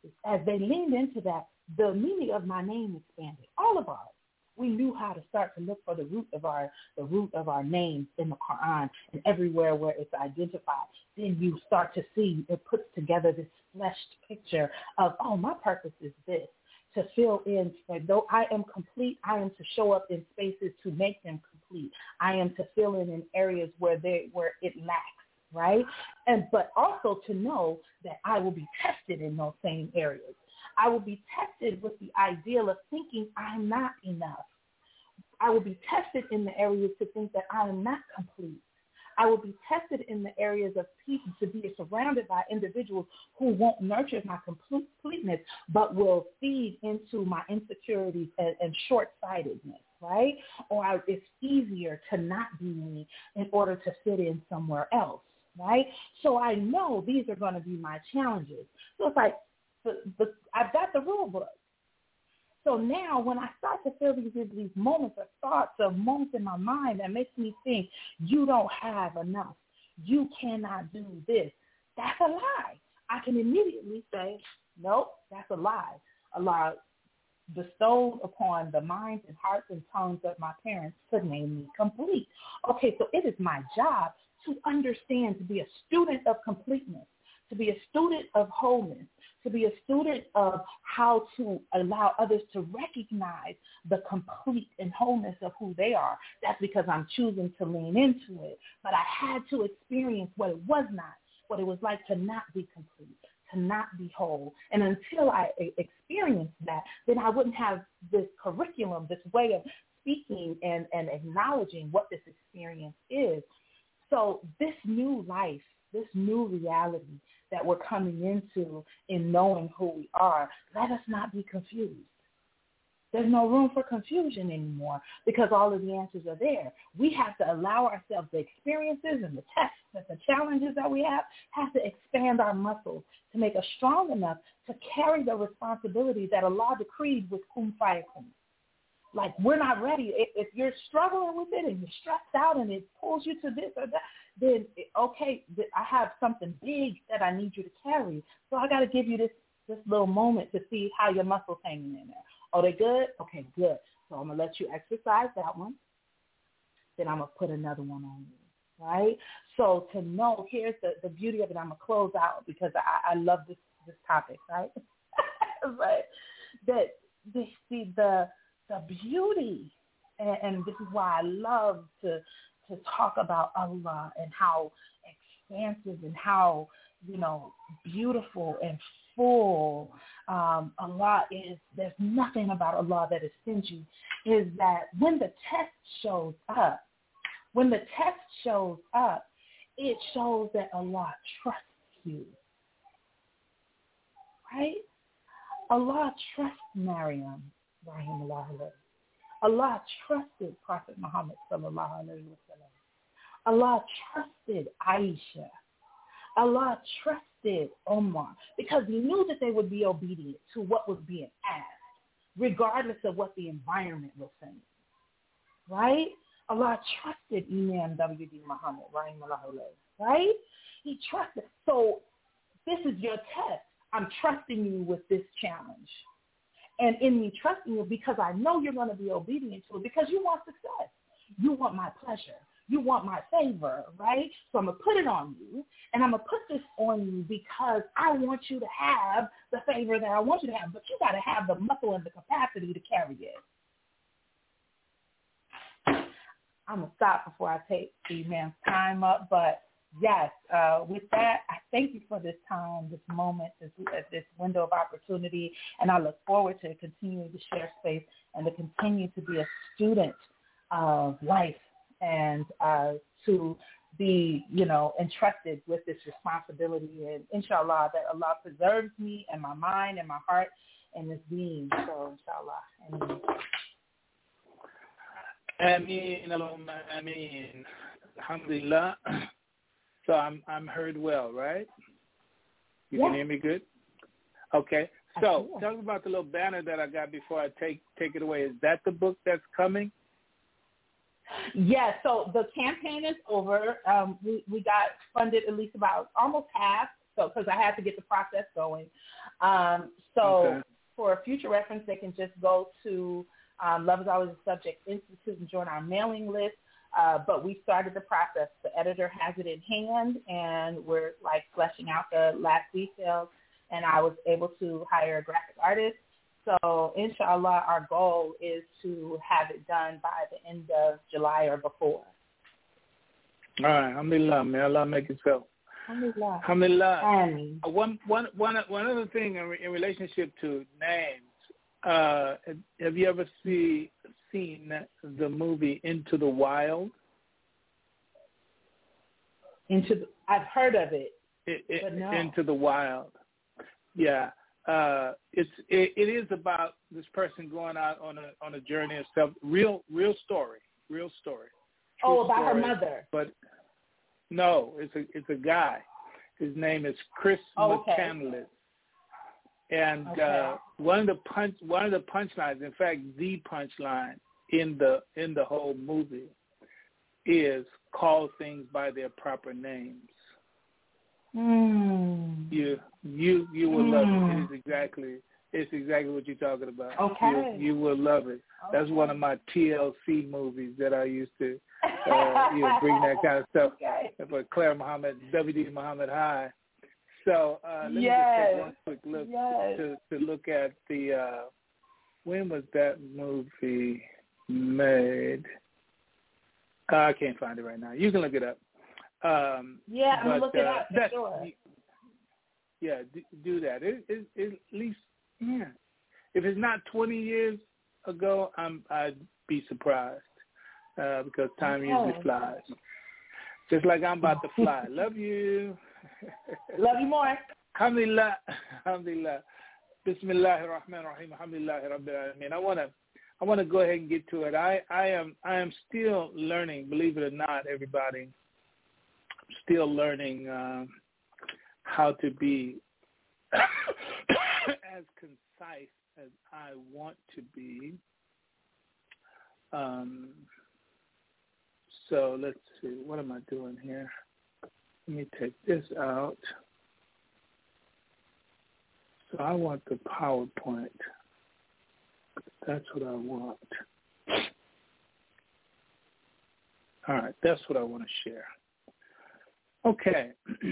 as they leaned into that, the meaning of my name expanded. All of ours. We knew how to start to look for the root of our names in the Quran and everywhere where it's identified. Then you start to see it puts together this fleshed picture of, oh, my purpose is this, to fill in. Though I am complete, I am to show up in spaces to make them complete. I am to fill in areas where it lacks, right? But also to know that I will be tested in those same areas. I will be tested with the ideal of thinking I'm not enough. I will be tested in the areas to think that I am not complete. I will be tested in the areas of people to be surrounded by individuals who won't nurture my completeness, but will feed into my insecurities and short-sightedness, right? Or it's easier to not be me in order to fit in somewhere else, right? So I know these are going to be my challenges. So it's like, I've got the rule book. So now when I start to feel these moments of thoughts, of moments in my mind that makes me think you don't have enough, you cannot do this, that's a lie. I can immediately say, nope, that's a lie. A lie bestowed upon the minds and hearts and tongues of my parents to name me complete. Okay, so it is my job to understand, to be a student of completeness, to be a student of wholeness, to be a student of how to allow others to recognize the complete and wholeness of who they are. That's because I'm choosing to lean into it. But I had to experience what it was not, what it was like to not be complete, to not be whole. And until I experienced that, then I wouldn't have this curriculum, this way of speaking and acknowledging what this experience is. So this new life, this new reality that we're coming into in knowing who we are, let us not be confused. There's no room for confusion anymore because all of the answers are there. We have to allow ourselves the experiences and the tests and the challenges that we have to expand our muscles to make us strong enough to carry the responsibility that Allah decreed with Kun Fayakun. Like, we're not ready. If you're struggling with it and you're stressed out and it pulls you to this or that, then, okay, I have something big that I need you to carry. So I got to give you this little moment to see how your muscles hanging in there. Oh, they good? Okay, good. So I'm going to let you exercise that one. Then I'm going to put another one on you, right? So to know, here's the beauty of it. I'm going to close out because I love this topic, right? But the beauty, and this is why I love to talk about Allah and how expansive and how, beautiful and full Allah is. There's nothing about Allah that is stingy, is that when the test shows up, it shows that Allah trusts you, right? Allah trusts Maryam, rahimahullah. Allah trusted Prophet Muhammad sallallahu alaihi wasallam. Allah trusted Aisha. Allah trusted Omar because he knew that they would be obedient to what was being asked, regardless of what the environment was saying. Right? Allah trusted Imam W.D. Muhammad, right? He trusted. So this is your test. I'm trusting you with this challenge. And in me trusting you, because I know you're going to be obedient to it, because you want success. You want my pleasure. You want my favor, right? So I'm going to put it on you, and I'm going to put this on you because I want you to have the favor that I want you to have, but you got to have the muscle and the capacity to carry it. I'm going to stop before I take the man's time up, but yes, with that, I thank you for this time, this moment, this window of opportunity, and I look forward to continuing to share space and to continue to be a student of life and to be, entrusted with this responsibility. And inshallah, that Allah preserves me and my mind and my heart and this being. So inshallah. Ameen. Allahumma ameen. Alhamdulillah. So I'm heard well, right? You can hear me good? Okay. So tell me about the little banner that I got before I take it away. Is that the book that's coming? Yes. So the campaign is over. We got funded at least about almost half So because I had to get the process going. For future reference, they can just go to Love is Always a Subject Institute and join our mailing list. But we started the process. The editor has it in hand, and we're like fleshing out the last details. And I was able to hire a graphic artist. So, inshallah, our goal is to have it done by the end of July or before. All right, alhamdulillah, may Allah make it so. Alhamdulillah. Alhamdulillah. One other thing in relationship to names. Have you ever seen the movie Into the Wild? I've heard of it, but no. Into the Wild. Yeah. It is about this person going out on a journey of self. Real story. True about story, her mother. But no, it's a guy. His name is Chris McCandless. And one of the punchlines, in fact, the punchline in the whole movie is call things by their proper names. You will love it. It's exactly what you're talking about. Okay. You will love it. Okay. That's one of my TLC movies that I used to bring that kind of stuff. Okay. For Claire Muhammad, WD Muhammad High. So let me just take one quick look to look at the when was that movie made? I can't find it right now. You can look it up. I'm gonna look it up for sure. Yeah, do that. It at least if it's not 20 years ago, I'd be surprised because time usually flies. Just like I'm about to fly. Love you. Love you more. Alhamdulillah. Bismillahir Rahmanir Rahim. Alhamdulillah Rabbil Alamin. I want to go ahead and get to it. I am still learning, believe it or not, everybody. I'm still learning how to be as concise as I want to be. So let's see. What am I doing here? Let me take this out. So I want the PowerPoint. That's what I want. All right, that's what I want to share. Okay.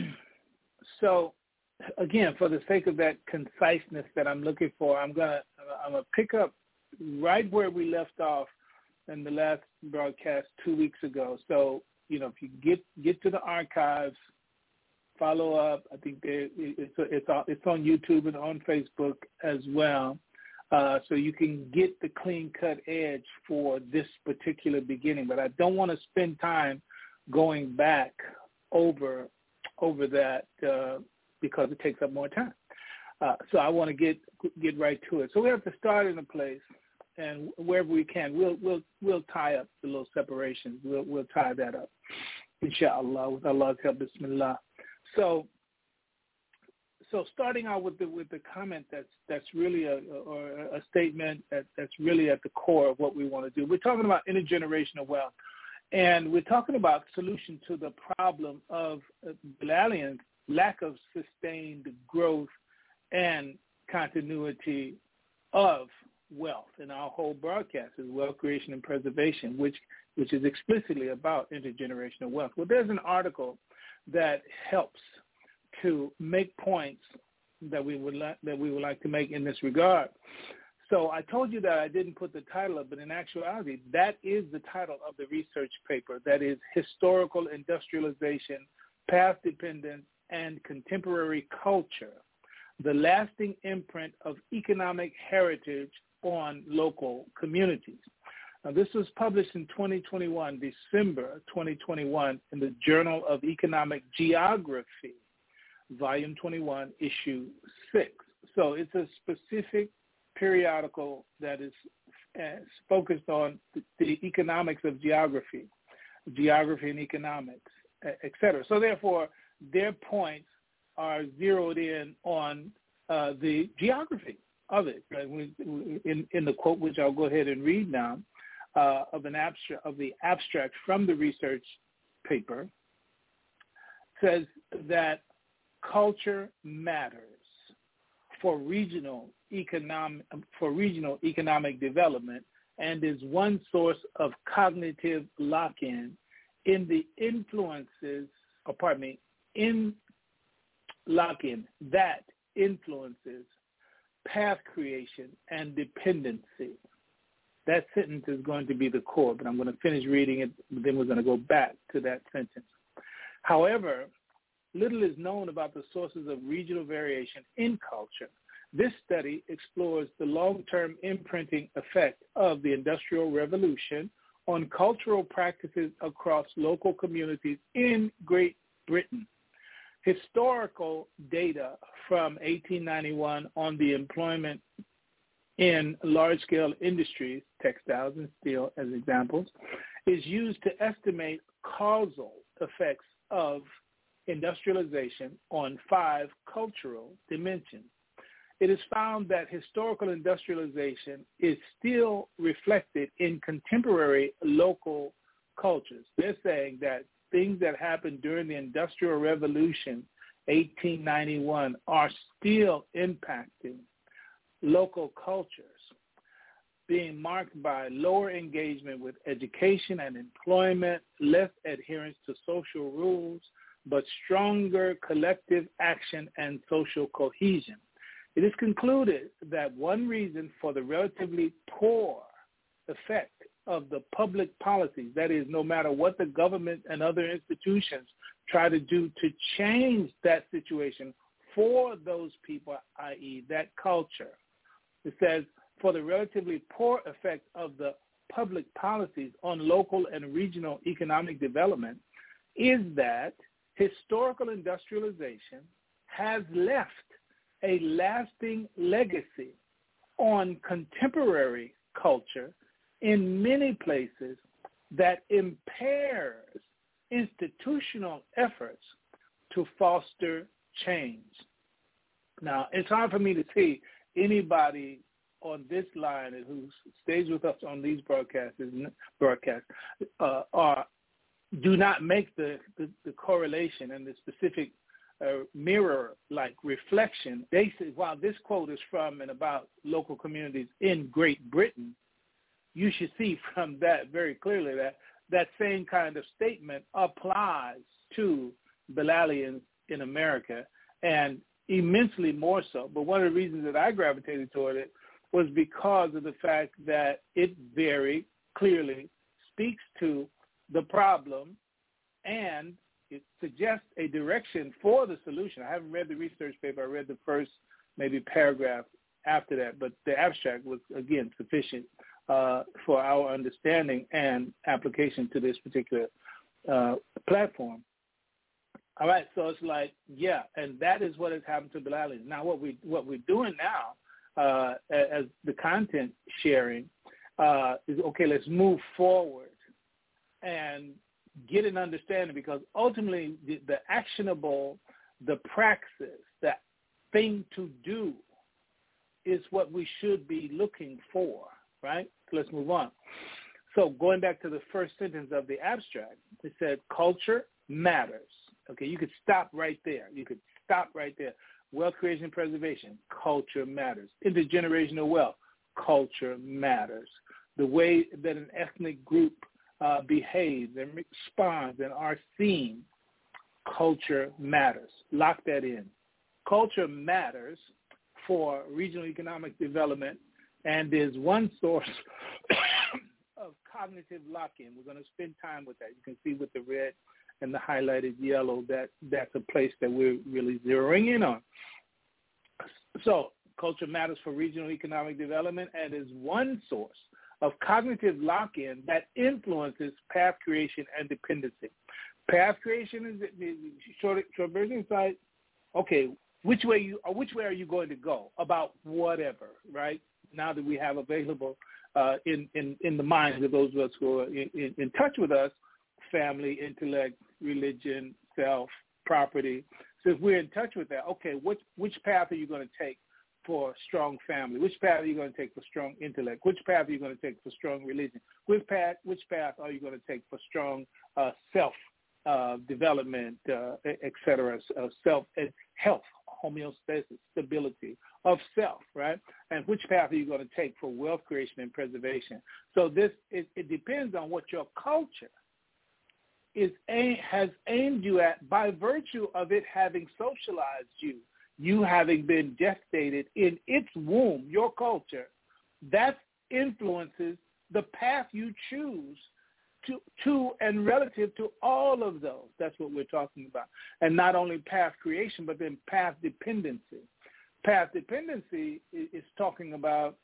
So again, for the sake of that conciseness that I'm looking for, I'm gonna pick up right where we left off in the last broadcast 2 weeks ago. So, if you get to the archives, follow up. I think it's on YouTube and on Facebook as well. So you can get the clean-cut edge for this particular beginning. But I don't want to spend time going back over that because it takes up more time. So I want to get right to it. So we have to start in a place, and wherever we can, we'll tie up the little separations. We'll tie that up, inshallah, with Allah's help. Bismillah. So starting out with the comment that's really a statement that's really at the core of what we want to do. We're talking about intergenerational wealth, and we're talking about solution to the problem of Bilalian lack of sustained growth and continuity of wealth. And our whole broadcast is wealth creation and preservation, which is explicitly about intergenerational wealth. Well, there's an article that helps to make points that we would like to make in this regard. So I told you that I didn't put the title up, but in actuality, that is the title of the research paper. That is Historical Industrialization, Path Dependence, and Contemporary Culture, the lasting imprint of economic heritage on local communities. Now, this was published in 2021, December 2021, in the Journal of Economic Geography, Volume 21, Issue 6. So it's a specific periodical that is focused on the economics of geography and economics, et cetera. So therefore, their points are zeroed in on the geography of it. Right? In the quote, which I'll go ahead and read now, of the abstract from the research paper, says that culture matters for regional economic development and is one source of cognitive lock-in in the that influences path creation and dependency. That sentence is going to be the core, but I'm going to finish reading it, then we're going to go back to that sentence. However, little is known about the sources of regional variation in culture. This study explores the long-term imprinting effect of the Industrial Revolution on cultural practices across local communities in Great Britain. Historical data from 1891 on the employment in large-scale industries, textiles and steel as examples, is used to estimate causal effects of industrialization on 5 cultural dimensions. It is found that historical industrialization is still reflected in contemporary local cultures. They're saying that things that happened during the Industrial Revolution, 1891, are still impacting local cultures, being marked by lower engagement with education and employment, less adherence to social rules, but stronger collective action and social cohesion. It is concluded that one reason for the relatively poor effect of the public policies, that is, no matter what the government and other institutions try to do to change that situation for those people, i.e. that culture. It says, for the relatively poor effect of the public policies on local and regional economic development is that historical industrialization has left a lasting legacy on contemporary culture in many places that impairs institutional efforts to foster change. Now, it's hard for me to see anybody on this line who stays with us on these broadcasts do not make the correlation and the specific mirror-like reflection. They say, while this quote is from and about local communities in Great Britain, you should see from that very clearly that that same kind of statement applies to Bilalians in America, and immensely more so. But one of the reasons that I gravitated toward it was because of the fact that it very clearly speaks to the problem and it suggests a direction for the solution. I haven't read the research paper. I read the first maybe paragraph after that, but the abstract was, again, sufficient for our understanding and application to this particular platform. All right, so it's like, yeah, and that is what has happened to Bilalians. Now, what we're doing now as the content sharing is, okay, let's move forward and get an understanding, because ultimately the actionable, the praxis, that thing to do is what we should be looking for, right? So let's move on. So going back to the first sentence of the abstract, it said culture matters. Okay, you could stop right there. Wealth creation and preservation, culture matters. Intergenerational wealth, culture matters. The way that an ethnic group behaves and responds and are seen, culture matters. Lock that in. Culture matters for regional economic development and is one source of cognitive lock-in. We're going to spend time with that. You can see with the red and the highlighted yellow that that's a place that we're really zeroing in on. So culture matters for regional economic development and is one source of cognitive lock-in that influences path creation and dependency. Path creation is the short version side. Okay, which way are you going to go about whatever, right? Now that we have available in the minds of those of us who are in touch with us, family, intellect, religion, self, property. So if we're in touch with that, okay, which path are you going to take for strong family? Which path are you going to take for strong intellect? Which path are you going to take for strong religion? Which path are you going to take for strong self development, et cetera, self, health, homeostasis, stability of self, right? And which path are you going to take for wealth creation and preservation? So it depends on what your culture has aimed you at by virtue of it having socialized you having been gestated in its womb, your culture. That influences the path you choose to and relative to all of those. That's what we're talking about. And not only path creation, but then path dependency. Path dependency is talking about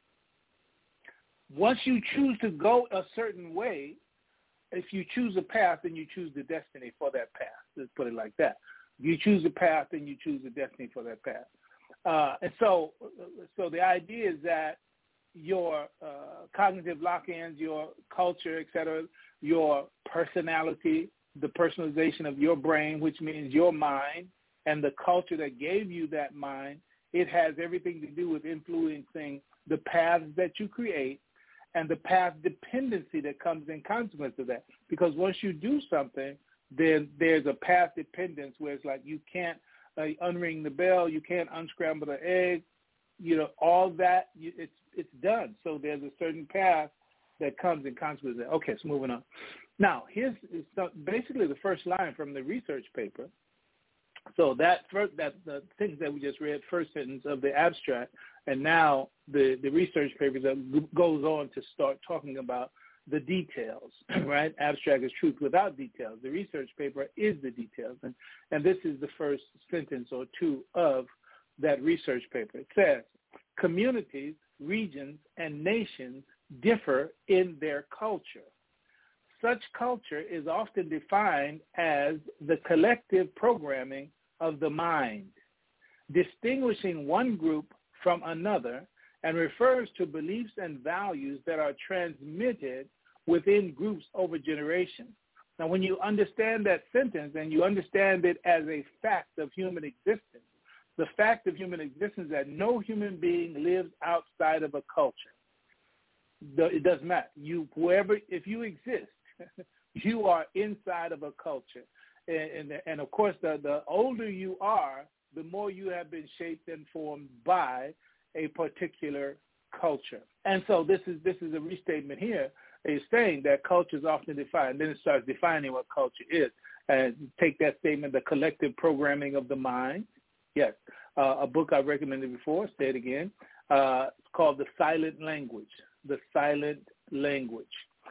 once you choose to go a certain way, if you choose a path, then you choose the destiny for that path. Let's put it like that. You choose a path, then you choose the destiny for that path. And so the idea is that your cognitive lock-ins, your culture, et cetera, your personality, the personalization of your brain, which means your mind, and the culture that gave you that mind, it has everything to do with influencing the paths that you create and the path dependency that comes in consequence of that. Because once you do something, then there's a path dependence where it's like you can't unring the bell, you can't unscramble the egg, all that, it's done. So there's a certain path that comes in consequence of that. Okay, so moving on. Now, here's basically the first line from the research paper. So the things that we just read, first sentence of the abstract, and now the research paper that goes on to start talking about the details, right? Abstract is truth without details. The research paper is the details. And this is the first sentence or two of that research paper. It says, communities, regions, and nations differ in their culture. Such culture is often defined as the collective programming of the mind, distinguishing one group from another, and refers to beliefs and values that are transmitted within groups over generations. Now, when you understand that sentence and you understand it as a fact of human existence, the fact of human existence is that no human being lives outside of a culture. It doesn't matter. If you exist, you are inside of a culture. And of course, the older you are, the more you have been shaped and formed by a particular culture. And so this is a restatement here. It's saying that culture is often defined. Then it starts defining what culture is. And take that statement, the collective programming of the mind. Yes, a book I've recommended before, say it again. It's called The Silent Language. The Silent Language.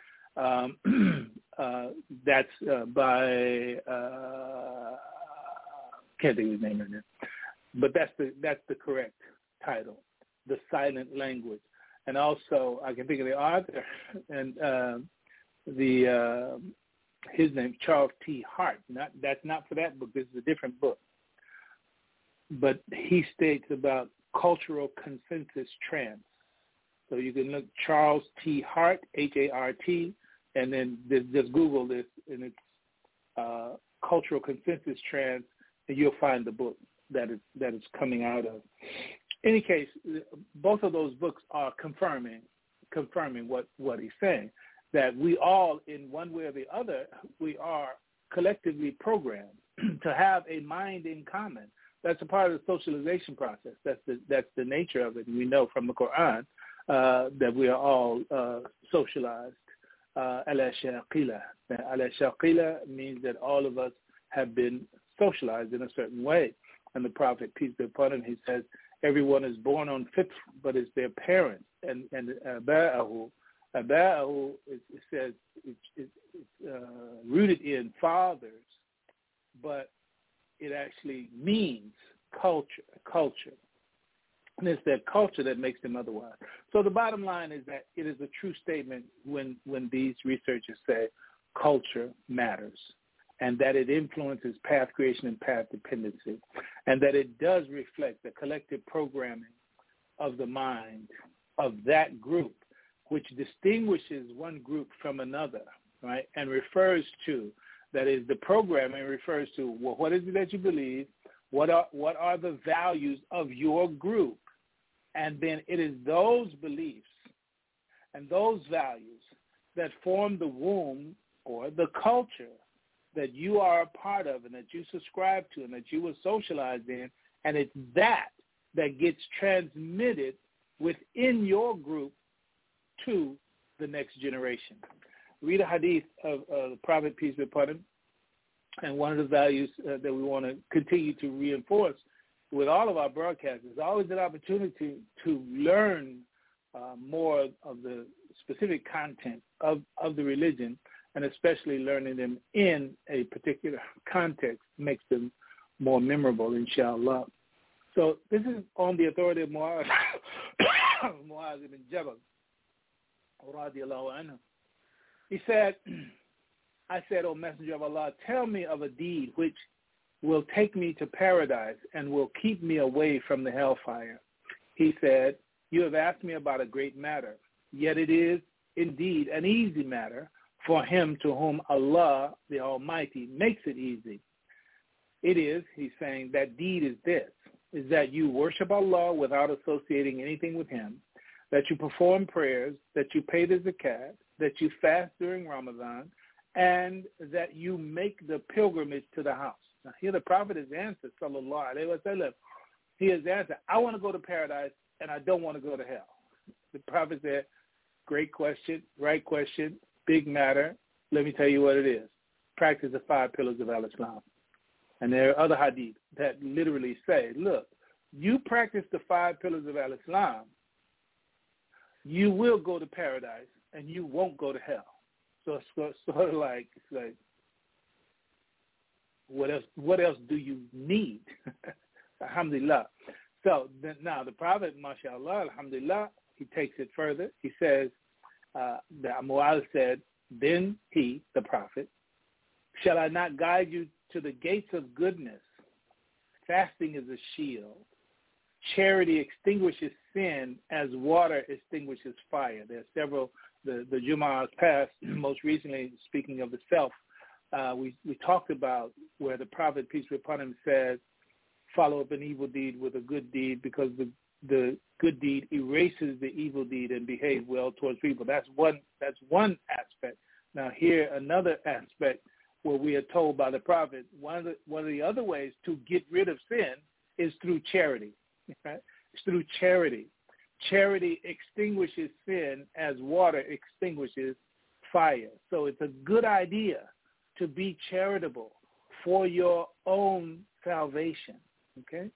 That's by can't think of his name right now, but that's the correct title, The Silent Language. And also, I can think of the author and his name, Charles T. Hart. That's not for that book. This is a different book. But he states about cultural consensus trance. So you can look Charles T. Hart, H-A-R-T, and then just Google this, and it's cultural consensus trance, and you'll find the book that is coming out of. In any case, both of those books are confirming what he's saying, that we all, in one way or the other, we are collectively programmed to have a mind in common. That's a part of the socialization process. That's the nature of it. And we know from the Quran that we are all socialized. Ala shaqila. Ala shaqila means that all of us have been socialized in a certain way. And the Prophet, peace be upon him, he says, everyone is born on fitr, but it's their parents. And aba'ahu, it says it's rooted in fathers, but it actually means culture. And it's their culture that makes them otherwise. So the bottom line is that it is a true statement when these researchers say culture matters, and that it influences path creation and path dependency, and that it does reflect the collective programming of the mind of that group, which distinguishes one group from another, right, and refers to, that is, the programming refers to, well, what is it that you believe? What are the values of your group? And then it is those beliefs and those values that form the womb or the culture that you are a part of and that you subscribe to and that you were socialized in, and it's that gets transmitted within your group to the next generation. Read a hadith of the Prophet, peace be upon him, and one of the values that we want to continue to reinforce with all of our broadcasts is always an opportunity to learn more of the specific content of the religion, and especially learning them in a particular context makes them more memorable, inshallah. So this is on the authority of Mu'adh ibn Jabal, radiallahu anhu. He said, I said, O Messenger of Allah, tell me of a deed which will take me to paradise and will keep me away from the hellfire. He said, you have asked me about a great matter, yet it is indeed an easy matter for him to whom Allah, the Almighty, makes it easy. It is, he's saying, that deed is this, is that you worship Allah without associating anything with him, that you perform prayers, that you pay the zakat, that you fast during Ramadan, and that you make the pilgrimage to the house. Now here the Prophet has answered, sallallahu alayhi wa sallam. He has answered, I want to go to paradise and I don't want to go to hell. The Prophet said, great question, right question, big matter. Let me tell you what it is. Practice the 5 pillars of al-Islam. And there are other hadith that literally say, look, you practice the 5 pillars of al-Islam, you will go to paradise and you won't go to hell. So it's sort of like, what else do you need? Alhamdulillah. So now the Prophet, mashallah, alhamdulillah, he takes it further. He says, that Mu'adh said, then he, the Prophet, shall I not guide you to the gates of goodness? Fasting is a shield. Charity extinguishes sin as water extinguishes fire. There are several, the Jumu'ahs past, most recently speaking of the self, we talked about where the Prophet, peace be upon him, says, follow up an evil deed with a good deed because the good deed erases the evil deed and behave well towards people. That's one aspect. Now here, another aspect where we are told by the Prophet, one of the other ways to get rid of sin is through charity. Right? It's through charity. Charity extinguishes sin as water extinguishes fire. So it's a good idea to be charitable for your own salvation. Okay?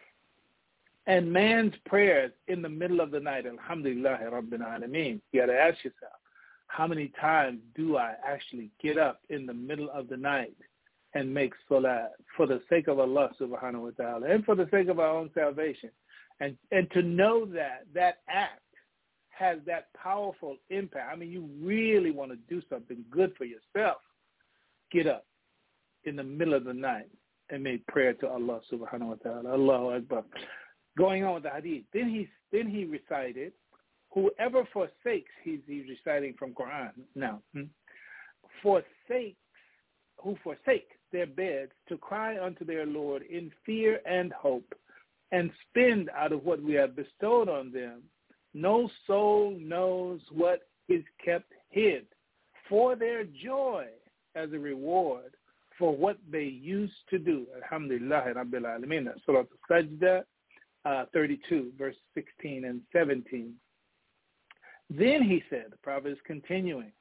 And man's prayers in the middle of the night, alhamdulillah, Rabbil Alameen, you got to ask yourself, how many times do I actually get up in the middle of the night and make salat for the sake of Allah subhanahu wa ta'ala and for the sake of our own salvation? And to know that act has that powerful impact. I mean, you really want to do something good for yourself. Get up in the middle of the night and make prayer to Allah subhanahu wa ta'ala. Allahu Akbar. Going on with the hadith. Then he recited, whoever forsakes, he's reciting from Quran now, who forsake their beds to cry unto their Lord in fear and hope, and spend out of what we have bestowed on them, no soul knows what is kept hid for their joy as a reward for what they used to do. Alhamdulillah Rabbil Alameen. Surah Al-Sajdah 32, verse 16 and 17. Then he said, the Prophet is continuing,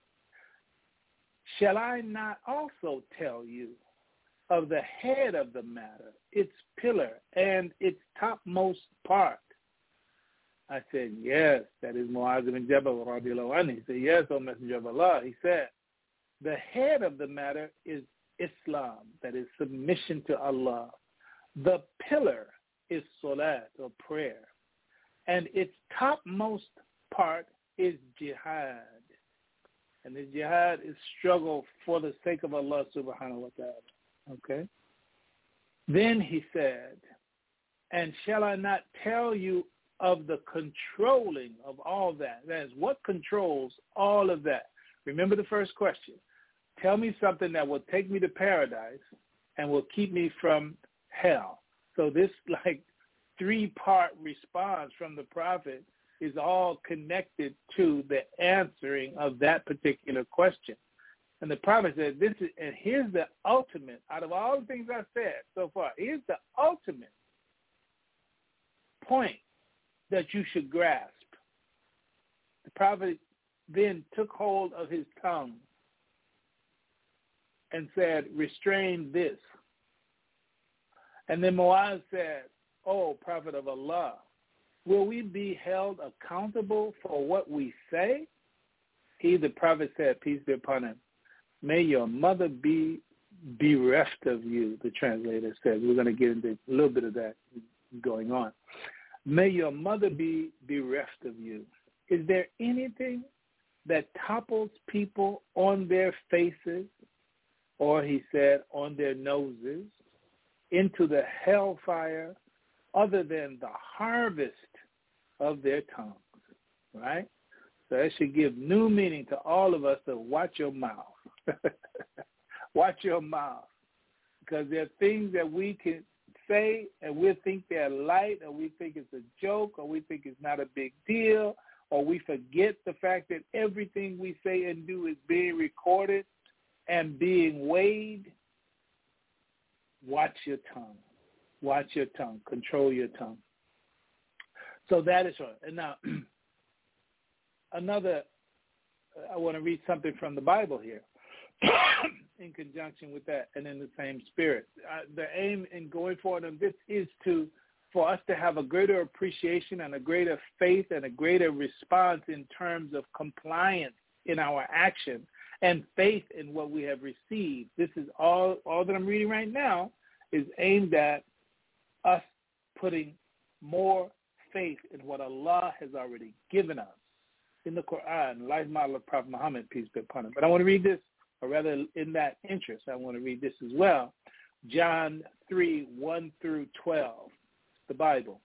shall I not also tell you of the head of the matter, its pillar, and its topmost part? I said, yes, that is Mu'adh ibn Jabal radiallahu anhu. He said, yes, O Messenger of Allah. He said, the head of the matter is Islam, that is submission to Allah. The pillar is salat, or prayer. And its topmost part is jihad. And the jihad is struggle for the sake of Allah subhanahu wa ta'ala. Okay? Then he said, and shall I not tell you of the controlling of all that? That is, what controls all of that? Remember the first question. Tell me something that will take me to paradise and will keep me from hell. So this like 3-part response from the Prophet is all connected to the answering of that particular question. And the prophet said, and here's the ultimate, out of all the things I said so far, here's the ultimate point that you should grasp. The prophet then took hold of his tongue and said, restrain this. And then Muaz said, oh, prophet of Allah, will we be held accountable for what we say? He, the prophet, said, peace be upon him, may your mother be bereft of you, the translator says. We're going to get into a little bit of that going on. May your mother be bereft of you. Is there anything that topples people on their faces, or he said on their noses, into the hellfire other than the harvest of their tongues, right? So that should give new meaning to all of us to watch your mouth. Watch your mouth. Because there are things that we can say and we think they're light, or we think it's a joke, or we think it's not a big deal, or we forget the fact that everything we say and do is being recorded and being weighed. Watch your tongue. Watch your tongue. Control your tongue. So that is right. And now, I want to read something from the Bible here in conjunction with that and in the same spirit. The aim in going forward on this is for us to have a greater appreciation and a greater faith and a greater response in terms of compliance in our action and faith in what we have received. This is all that I'm reading right now is aimed at us putting more faith in what Allah has already given us in the Quran, life model of Prophet Muhammad, peace be upon him. But I want to read this, or rather in that interest, I want to read this as well. John 3, 1 through 12, the Bible.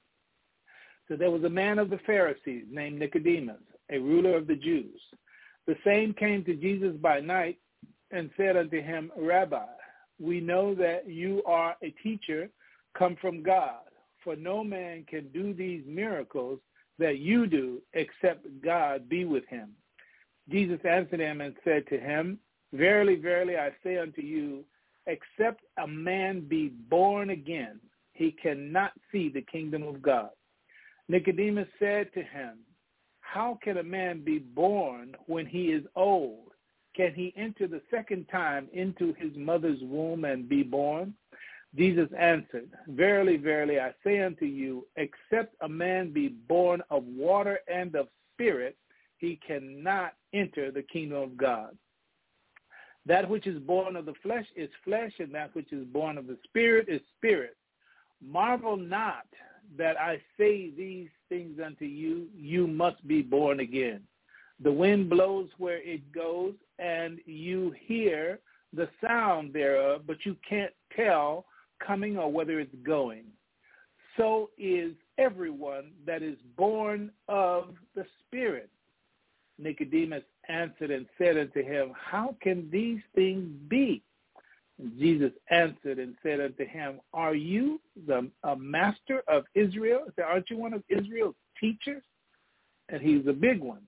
So there was a man of the Pharisees named Nicodemus, a ruler of the Jews. The same came to Jesus by night and said unto him, Rabbi, we know that you are a teacher come from God, for no man can do these miracles that you do except God be with him. Jesus answered him and said to him, Verily, verily, I say unto you, except a man be born again, he cannot see the kingdom of God. Nicodemus said to him, How can a man be born when he is old? Can he enter the second time into his mother's womb and be born? Jesus answered, Verily, verily, I say unto you, except a man be born of water and of spirit, he cannot enter the kingdom of God. That which is born of the flesh is flesh, and that which is born of the spirit is spirit. Marvel not that I say these things unto you, you must be born again. The wind blows where it goes, and you hear the sound thereof, but you can't tell coming or whether it's going. So is everyone that is born of the Spirit. Nicodemus answered and said unto him, How can these things be? And Jesus answered and said unto him, Are you a master of Israel? He said, Aren't you one of Israel's teachers? And he's a big one.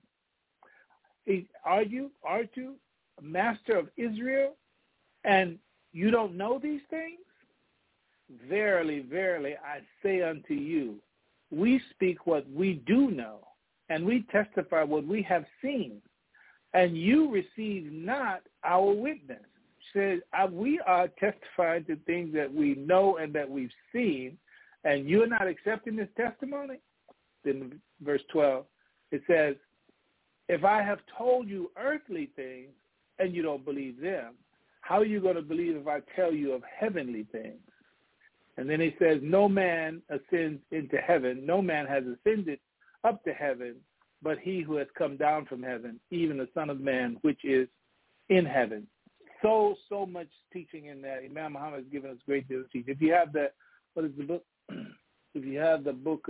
Aren't you a master of Israel? And you don't know these things? Verily, verily, I say unto you, we speak what we do know, and we testify what we have seen, and you receive not our witness. Says, we are testifying to things that we know and that we've seen, and you're not accepting this testimony? Then verse 12, it says, if I have told you earthly things and you don't believe them, how are you going to believe if I tell you of heavenly things? And then he says, no man ascends into heaven. No man has ascended up to heaven, but he who has come down from heaven, even the Son of Man, which is in heaven. So much teaching in that. Imam Muhammad has given us a great deal of teaching. If you have the, what is the book? If you have the book,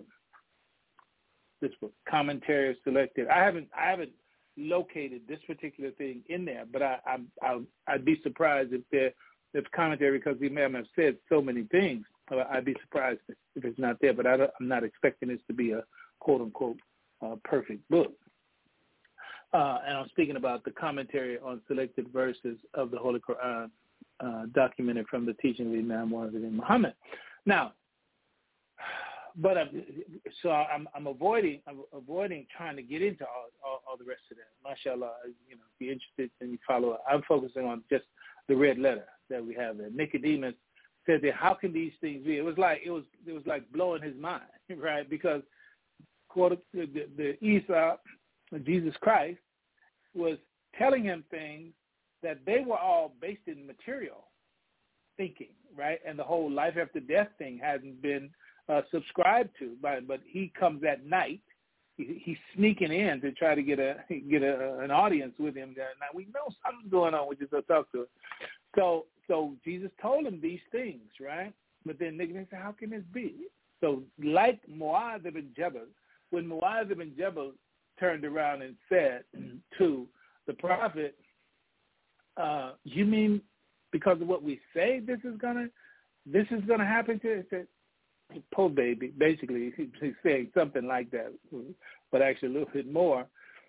this book, Commentary Selected. I haven't located this particular thing in there, but I'd be surprised if commentary, because the Imam has said so many things. I'd be surprised if it's not there, but I'm not expecting this to be a quote-unquote perfect book. and I'm speaking about the commentary on selected verses of the Holy Quran documented from the teaching of Imam Muhammad Muhammad. Now, but I'm avoiding trying to get into all the rest of that. MashaAllah, if you're interested and you follow up, I'm focusing on just the red letter that we have there. Nicodemus said that how can these things be? It was like blowing his mind, right? Because the Isa, Jesus Christ, was telling him things that they were all based in material thinking, right? And the whole life after death thing hadn't been subscribed to, but he comes at night. He's sneaking in to try to get an audience with him. Now we know something's going on. We just don't talk to it. So Jesus told him these things, right? But then Nicodemus said, "How can this be?" So like Mu'adh ibn Jabal, when Mu'adh ibn Jabal turned around and said to the prophet, "You mean because of what we say this is gonna happen to?" He said, "Poor baby." Basically, he's saying something like that, but actually a little bit more.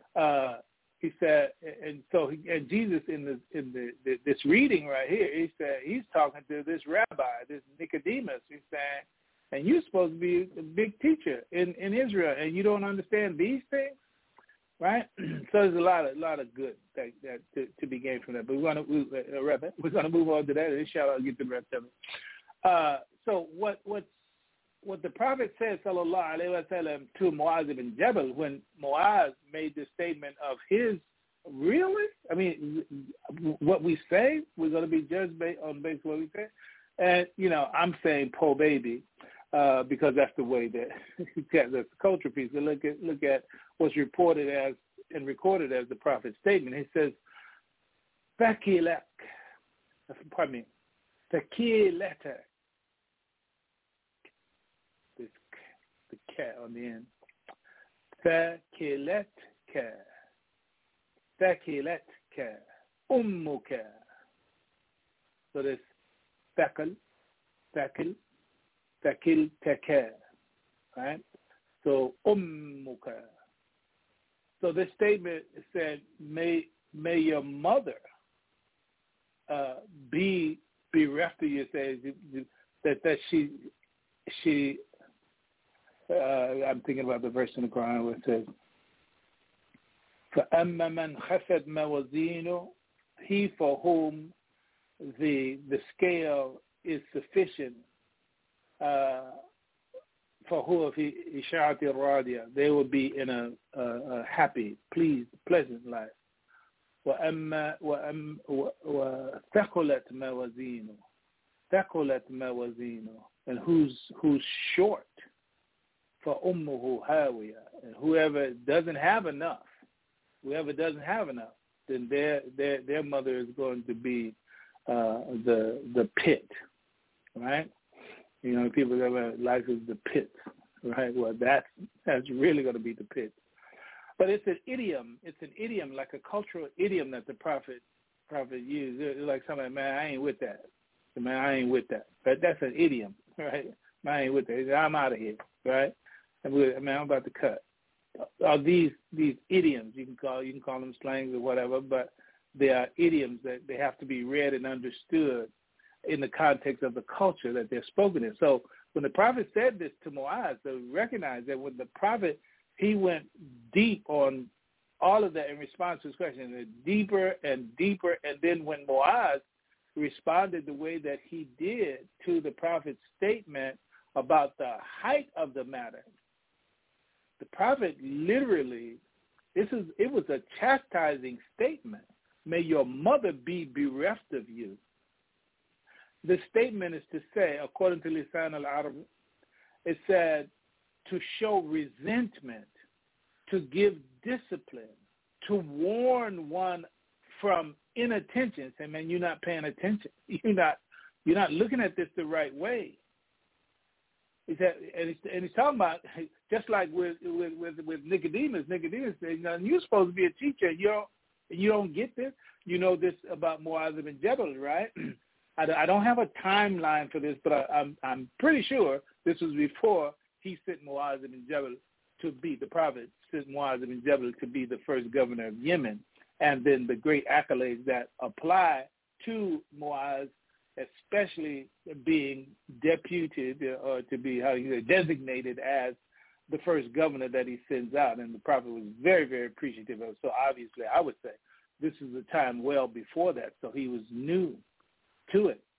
He said, and Jesus in this reading right here, he said he's talking to this rabbi, this Nicodemus. He's saying, and you're supposed to be a big teacher in Israel, and you don't understand these things, right? So there's a lot of good that to be gained from that. But we're gonna move on to that, and inshallah I'll get to the rest of it. So what the Prophet said, sallallahu alaihi wasallam, to Mu'adh ibn Jabal when Mu'adh made this statement of his, really? I mean, what we say, we're going to be judged on based on what we say? And, I'm saying poor baby because that's the way that that's the culture piece. So look at what's reported as and recorded as the Prophet's statement. He says, Thakilak, pardon me, Thakilata. The cat on the end. Thakilatka. Ummuka. So there's thakiltaka. Right? So ummuka. So this statement said, may your mother be bereft of you, says that she I'm thinking about the verse in the Quran where it says, فَأَمَّا مَنْ خَفَتْ مَوَازِينُهُ, he for whom the scale is sufficient, فَهُوَ فِي إِشَاعَةِ الرَّادِيَةِ, they will be in a happy, pleasant life. وَأَمَّا وَثَقُلَتْ مَوَازِينُهُ, and who's short, for ummuhu hawiya, and whoever doesn't have enough, then their mother is going to be the pit, right? People say life is the pit, right? Well, that's really going to be the pit. But it's an idiom. It's an idiom, like a cultural idiom that the prophet used. It's like somebody, man, I ain't with that. Man, I ain't with that. But that's an idiom, right? Man, I ain't with that. I'm out of here, right? I'm about to cut. These idioms, you can call them slangs or whatever, but they are idioms that they have to be read and understood in the context of the culture that they're spoken in. So when the prophet said this to Mu'adh, so recognize that when the prophet, he went deep on all of that in response to his question, and deeper and deeper, and then when Mu'adh responded the way that he did to the prophet's statement about the height of the matter, the prophet literally, it was a chastising statement. May your mother be bereft of you. The statement is to say, according to Lisan al-Arab, it said to show resentment, to give discipline, to warn one from inattention. Say, man, you're not paying attention. You're not looking at this the right way. And he's talking about, just like with Nicodemus. Nicodemus said, you're supposed to be a teacher. You don't get this. You know this about Mu'adh ibn Jabal, right? I don't have a timeline for this, but I'm pretty sure this was before he sent Mu'adh ibn Jabal to be, the prophet sent Muaz ibn Jabal to be the first governor of Yemen, and then the great accolades that apply to Muaz, especially being deputed or to be designated as the first governor that he sends out. And the prophet was very, very appreciative of it. So obviously, I would say this is a time well before that. So he was new to it.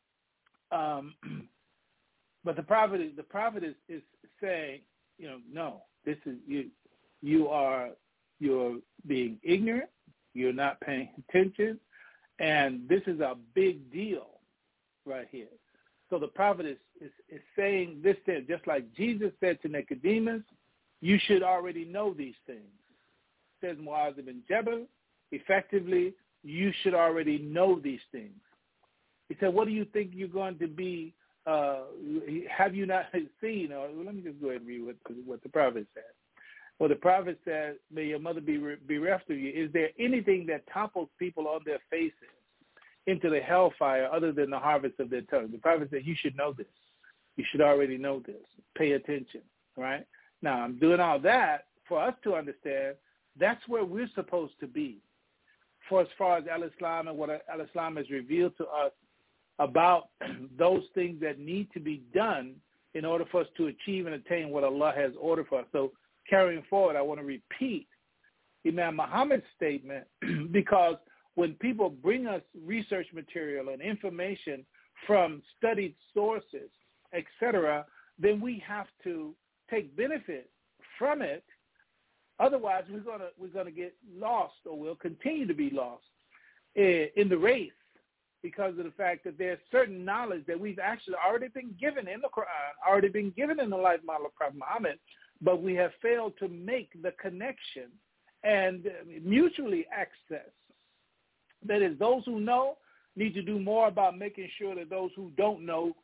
But the prophet is saying, no, this is you're being ignorant, you're not paying attention, and this is a big deal right here. So the prophet is saying this thing, just like Jesus said to Nicodemus, you should already know these things. Says Muaz ibn Jabal, effectively, you should already know these things. He said, what do you think you're going to be? Have you not seen? Or let me just go ahead and read what the prophet said. Well, the prophet said, may your mother be bereft of you. Is there anything that topples people on their faces into the hellfire other than the harvest of their tongue? The prophet said, you should know this. You should already know this. Pay attention, right? Now, I'm doing all that for us to understand that's where we're supposed to be. For as far as Al-Islam and what Al-Islam has revealed to us about those things that need to be done in order for us to achieve and attain what Allah has ordered for us. So carrying forward, I want to repeat Imam Muhammad's statement because when people bring us research material and information from studied sources, etc., then we have to take benefit from it. Otherwise, we're gonna get lost, or we'll continue to be lost in the race because of the fact that there's certain knowledge that we've actually already been given in the Quran, already been given in the life model of Prophet Muhammad, but we have failed to make the connection and mutually access. That is, those who know need to do more about making sure that those who don't know.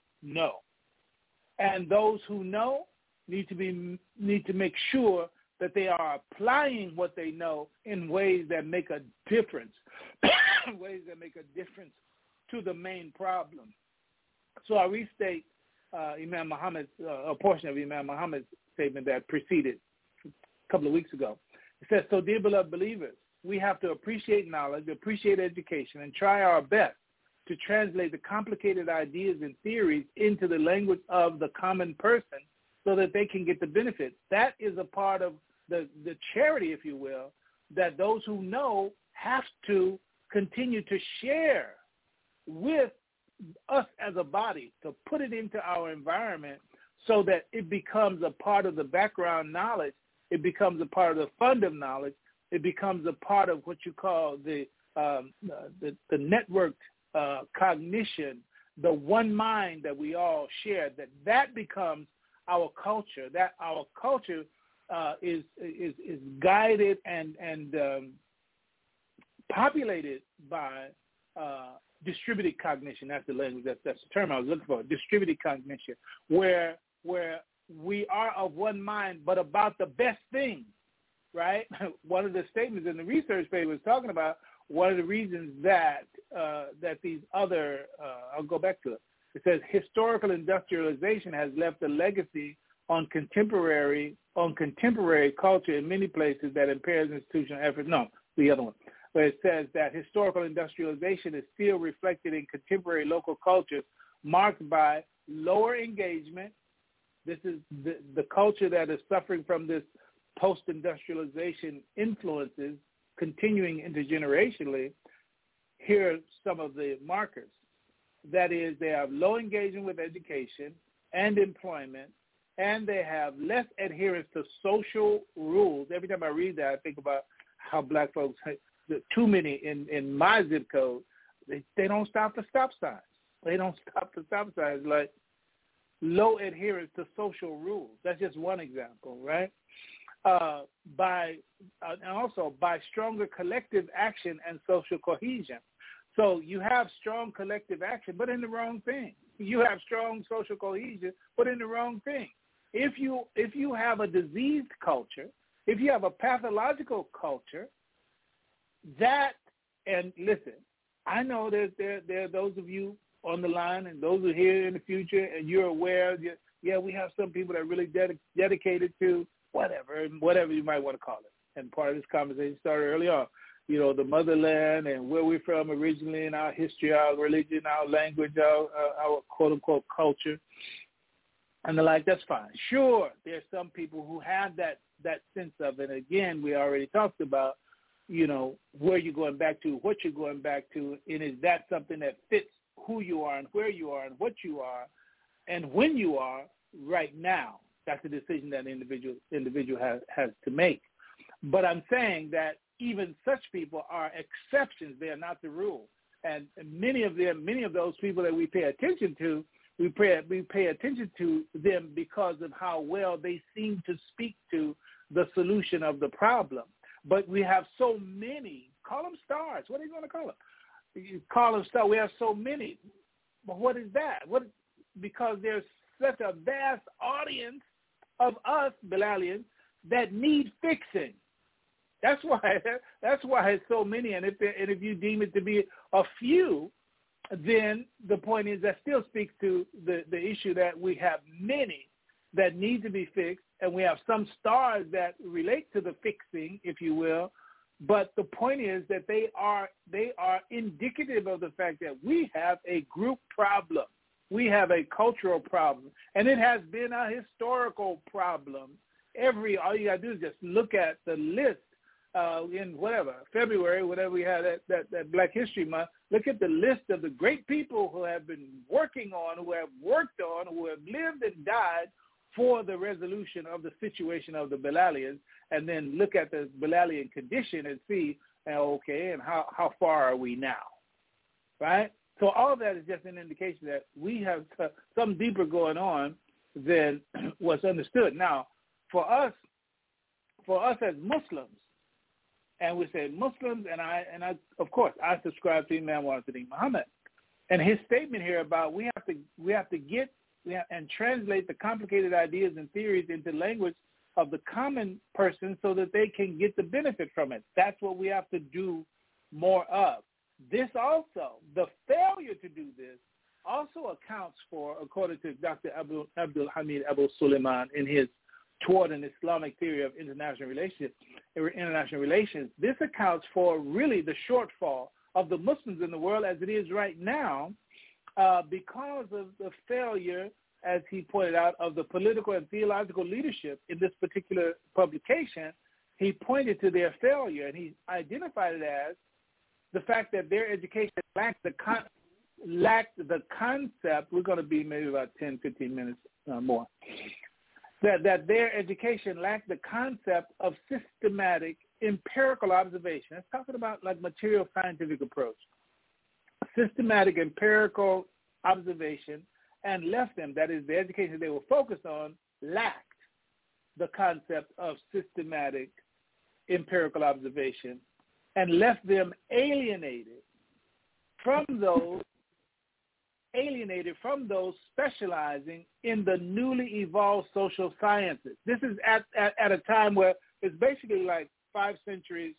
And those who know need to make sure that they are applying what they know in ways that make a difference, ways that make a difference to the main problem. So I restate Imam Muhammad's, a portion of Imam Muhammad's statement that preceded a couple of weeks ago. It says, so dear beloved believers, we have to appreciate knowledge, appreciate education, and try our best to translate the complicated ideas and theories into the language of the common person so that they can get the benefit. That is a part of the charity, if you will, that those who know have to continue to share with us as a body, to put it into our environment so that it becomes a part of the background knowledge, it becomes a part of the fund of knowledge, it becomes a part of what you call the networked cognition, the one mind that we all share, that becomes our culture, that our culture is guided and populated by distributed cognition. That's the language. That's the term I was looking for. Distributed cognition, where we are of one mind, but about the best things. Right. One of the statements in the research paper was talking about one of the reasons that these other. I'll go back to it. It says historical industrialization has left a legacy on contemporary culture in many places that impairs institutional effort. No, the other one. But it says that historical industrialization is still reflected in contemporary local cultures marked by lower engagement. This is the culture that is suffering from this post-industrialization influences continuing intergenerationally. Here are some of the markers. That is, they have low engagement with education and employment, and they have less adherence to social rules. Every time I read that, I think about how black folks, too many in my zip code, they don't stop for stop signs. They don't stop for stop signs, like low adherence to social rules. That's just one example, right? And also by stronger collective action and social cohesion. So you have strong collective action, but in the wrong thing. You have strong social cohesion, but in the wrong thing. If you have a diseased culture, if you have a pathological culture, that, and listen, I know there are those of you on the line and those who are here in the future, and you're aware that, yeah, we have some people that are really dedicated to whatever you might want to call it. And part of this conversation started early on. The motherland and where we're from originally, and our history, our religion, our language, our quote-unquote culture, and the like. That's fine. Sure, there's some people who have that sense of it. Again, we already talked about, where you're going back to, what you're going back to, and is that something that fits who you are and where you are and what you are and when you are right now. That's a decision that an individual has to make. But I'm saying that even such people are exceptions. They are not the rule. And many of those people that we pay attention to, we pay attention to them because of how well they seem to speak to the solution of the problem. But we have so many, call them stars. What are you going to call them? You call them stars. We have so many. But what is that? Because there's such a vast audience of us, Bilalians, that need fixing. That's why it's so many. And if you deem it to be a few, then the point is that still speaks to the issue that we have many that need to be fixed, and we have some stars that relate to the fixing, if you will. But the point is that they are indicative of the fact that we have a group problem. We have a cultural problem, and it has been a historical problem. All you got to do is just look at the list in February, whatever we had that Black History Month. Look at the list of the great people who have been working on, who have worked on, who have lived and died for the resolution of the situation of the Bilalians, and then look at the Bilalian condition and see, and how far are we now, right? So all of that is just an indication that we have something deeper going on than what's understood. Now, for us as Muslims, and we say Muslims, and I of course I subscribe to Imam Sadiq Muhammad, and his statement here about we have to get and translate the complicated ideas and theories into language of the common person so that they can get the benefit from it. That's what we have to do more of. This also, the failure to do this, also accounts for, according to Dr. Abdul Hamid Abu Suleiman in his Toward an Islamic Theory of International Relations, this accounts for really the shortfall of the Muslims in the world as it is right now because of the failure, as he pointed out, of the political and theological leadership in this particular publication. He pointed to their failure, and he identified it as the fact that their education lacked the concept. We're going to be maybe about 10, 15 minutes more. That their education lacked the concept of systematic empirical observation. That's talking about like material scientific approach. Systematic empirical observation, and left them, that is the education they were focused on, lacked the concept of systematic empirical observation, and left them alienated from those specializing in the newly evolved social sciences. This is at a time where it's basically like five centuries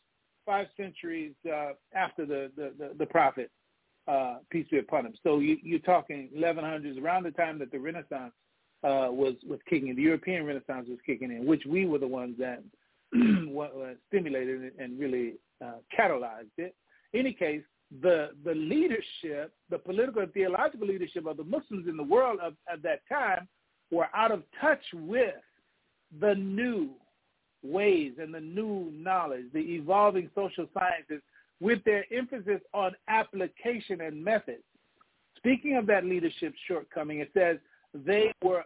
after the prophet, peace be upon him. So you're talking 1100s, around the time that the Renaissance was kicking in, the European Renaissance was kicking in, which we were the ones that stimulated it and really catalyzed it. In any case, the leadership, the political and theological leadership of the Muslims in the world at that time were out of touch with the new ways and the new knowledge, the evolving social sciences, with their emphasis on application and methods. Speaking of that leadership shortcoming, it says they were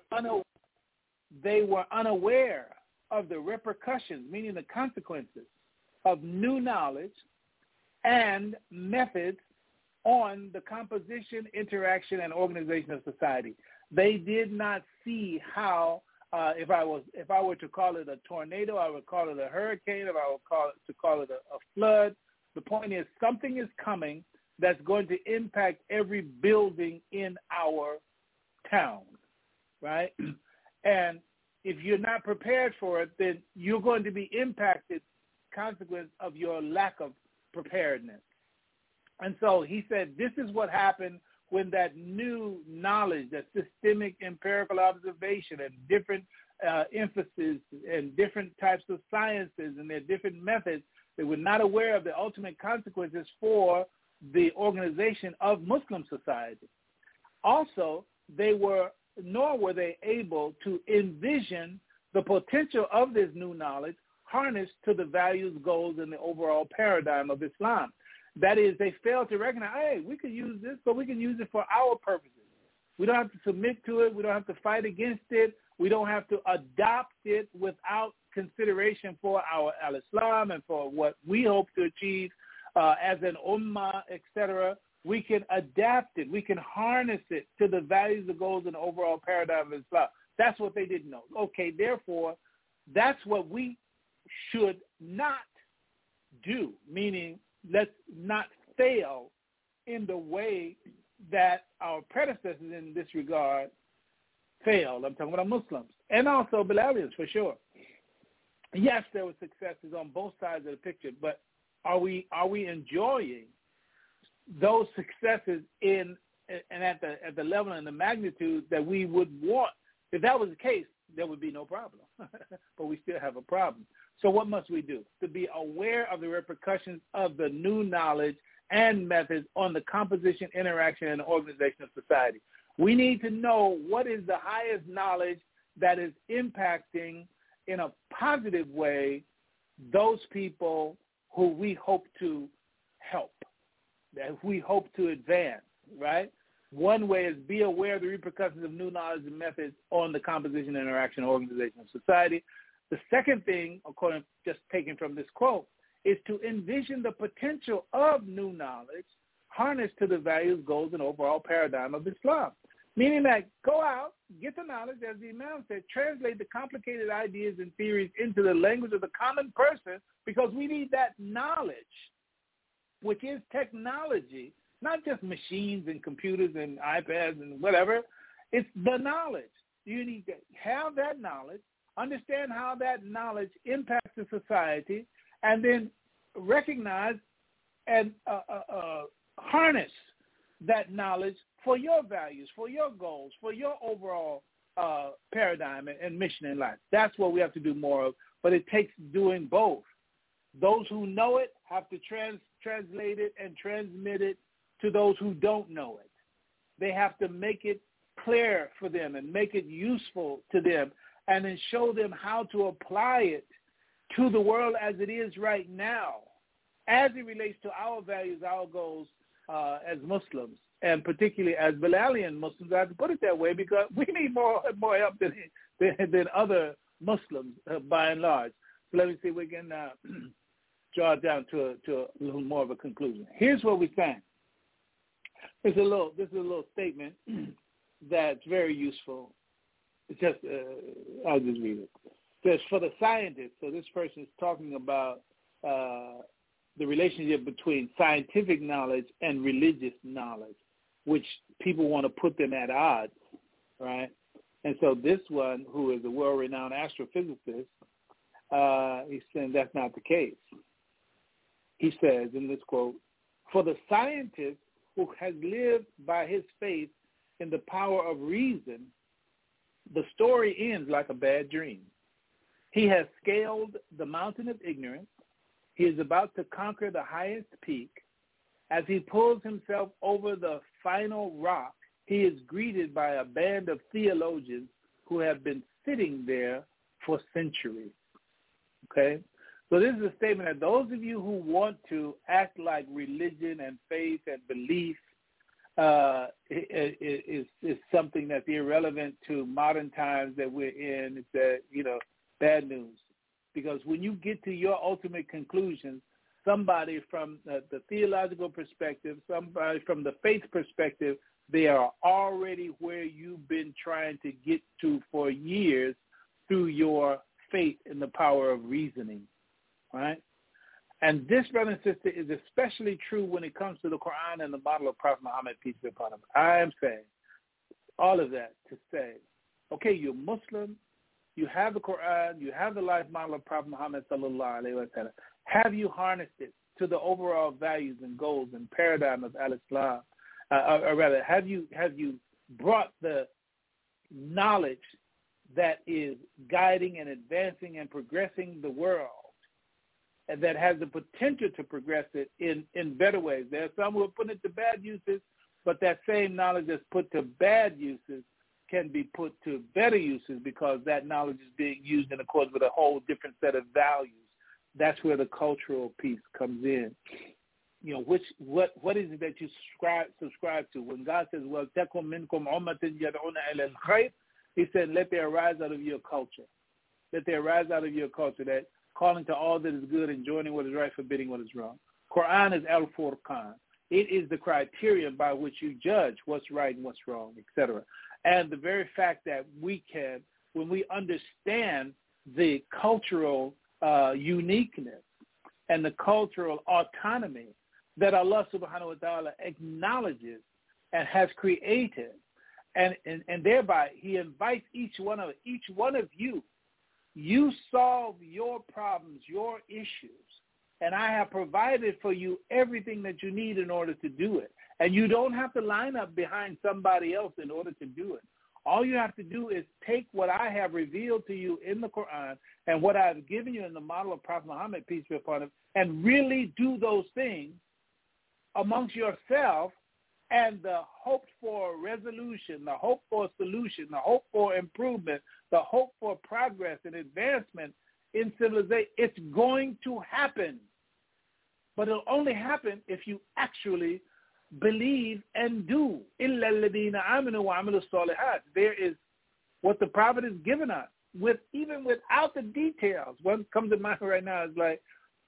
unaware of the repercussions, meaning the consequences of new knowledge and methods on the composition, interaction, and organization of society. They did not see how, if I were to call it a tornado, I would call it a hurricane, if I would call it a flood. The point is, something is coming that's going to impact every building in our town, right? And if you're not prepared for it, then you're going to be impacted, consequence of your lack of preparedness. And so he said this is what happened when that new knowledge, that systemic empirical observation and different emphasis and different types of sciences and their different methods. They were not aware of the ultimate consequences for the organization of Muslim society. Also, nor were they able to envision the potential of this new knowledge harnessed to the values, goals, and the overall paradigm of Islam. That is, they failed to recognize, hey, we could use this, but we can use it for our purposes. We don't have to submit to it. We don't have to fight against it. We don't have to adopt it without consideration for our al-Islam and for what we hope to achieve as an ummah, etc. We can adapt it. We can harness it to the values, the goals, and the overall paradigm of Islam. That's what they didn't know. Okay, therefore, that's what we should not do, meaning let's not fail in the way that our predecessors in this regard failed. I'm talking about Muslims and also Bilalians for sure. Yes, there were successes on both sides of the picture, but are we enjoying those successes and at the level and the magnitude that we would want? If that was the case, there would be no problem. But we still have a problem. So what must we do? To be aware of the repercussions of the new knowledge and methods on the composition, interaction, and organization of society. We need to know what is the highest knowledge that is impacting in a positive way those people who we hope to help, that we hope to advance, right? One way is be aware of the repercussions of new knowledge and methods on the composition, interaction, and organization of society. The second thing, according just taken from this quote, is to envision the potential of new knowledge harnessed to the values, goals, and overall paradigm of Islam. Meaning that go out, get the knowledge, as the Imam said, translate the complicated ideas and theories into the language of the common person, because we need that knowledge, which is technology, not just machines and computers and iPads and whatever. It's the knowledge. You need to have that knowledge, understand how that knowledge impacts the society, and then recognize and harness that knowledge for your values, for your goals, for your overall paradigm and mission in life. That's what we have to do more of, but it takes doing both. Those who know it have to translate it and transmit it to those who don't know it. They have to make it clear for them and make it useful to them, and then show them how to apply it to the world as it is right now, as it relates to our values, our goals as Muslims, and particularly as Bilalian Muslims. I have to put it that way because we need more help than other Muslims by and large. So let me see if we can draw it down to a little more of a conclusion. Here's what we think. This is a little statement that's very useful. It's just, I'll just read it. It says, for the scientists, so this person is talking about the relationship between scientific knowledge and religious knowledge, which people want to put them at odds, right? And so this one, who is a world-renowned astrophysicist, he's saying that's not the case. He says in this quote, for the scientist who has lived by his faith in the power of reason, the story ends like a bad dream. He has scaled the mountain of ignorance. He is about to conquer the highest peak. As he pulls himself over the final rock, he is greeted by a band of theologians who have been sitting there for centuries. Okay? So this is a statement that those of you who want to act like religion and faith and belief is something that's irrelevant to modern times that we're in, it's that, bad news. Because when you get to your ultimate conclusions, somebody from the theological perspective, somebody from the faith perspective, they are already where you've been trying to get to for years through your faith in the power of reasoning, right? And this, brother and sister, is especially true when it comes to the Quran and the model of Prophet Muhammad, peace be upon him. I am saying all of that to say, okay, you're Muslim, you have the Quran, you have the life model of Prophet Muhammad sallallahu alaihi wasallam. Have you harnessed it to the overall values and goals and paradigm of al-Islam? Or rather, have you brought the knowledge that is guiding and advancing and progressing the world, and that has the potential to progress it in better ways. There are some who are putting it to bad uses, but that same knowledge that's put to bad uses can be put to better uses because that knowledge is being used in accordance with a whole different set of values. That's where the cultural piece comes in. You know, what is it that you subscribe to? When God says, "Well, takum minkum ummatin yad'una ila al-khayr," He said, "Let there arise out of your culture. Let there arise out of your culture that calling to all that is good and joining what is right, forbidding what is wrong." Quran is al-Furqan. It is the criterion by which you judge what's right and what's wrong, etc. And the very fact that we can, when we understand the cultural uniqueness and the cultural autonomy that Allah subhanahu wa ta'ala acknowledges and has created, and thereby He invites each one of you. You solve your problems, your issues, and I have provided for you everything that you need in order to do it. And you don't have to line up behind somebody else in order to do it. All you have to do is take what I have revealed to you in the Quran and what I have given you in the model of Prophet Muhammad, peace be upon him, and really do those things amongst yourself, and the hope for resolution, the hope for solution, the hope for improvement, the hope for progress and advancement in civilization, it's going to happen. But it'll only happen if you actually believe and do. إِلَّا الَّذِينَ آمَنُوا وَعَمِلُوا الصَّالِحَاتِ. There is what the Prophet has given us, even without the details. One comes to mind right now is like,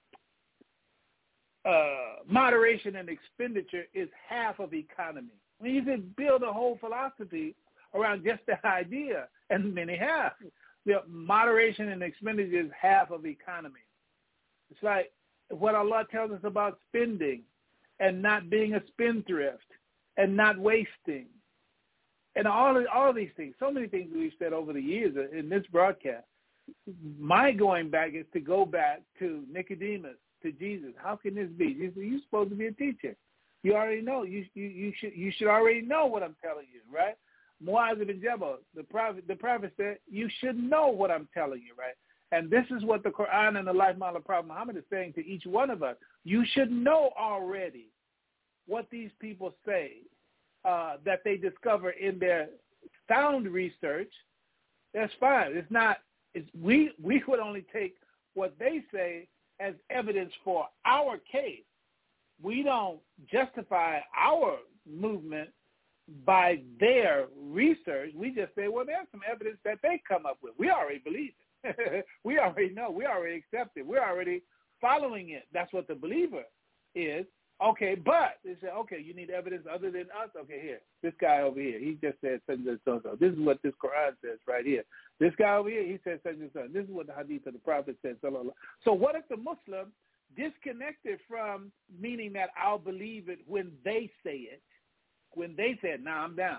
moderation and expenditure is half of economy. I mean, you could build a whole philosophy around just the idea, and many have. Moderation and expenditure is half of economy. It's like what Allah tells us about spending and not being a spendthrift and not wasting. And all these things, so many things we've said over the years in this broadcast. My going back is to go back to Nicodemus, to Jesus. How can this be? You're supposed to be a teacher. You already know. You should already know what I'm telling you, right? Mu'adh ibn Jabal, the prophet said, you should know what I'm telling you, right? And this is what the Quran and the life model of Prophet Muhammad is saying to each one of us. You should know already what these people say that they discover in their sound research. That's fine. It's not. We would only take what they say as evidence for our case. We don't justify our movement by their research. We just say, well, there's some evidence that they come up with. We already believe it. We already know. We already accept it. We're already following it. That's what the believer is. Okay, but they say, okay, you need evidence other than us? Okay, here, this guy over here, he just said such and so. This is what this Quran says right here. This guy over here, he says such and so. This is what the hadith of the Prophet says. So what if the Muslim disconnected from meaning that I'll believe it when they say it, when they said, nah, I'm down?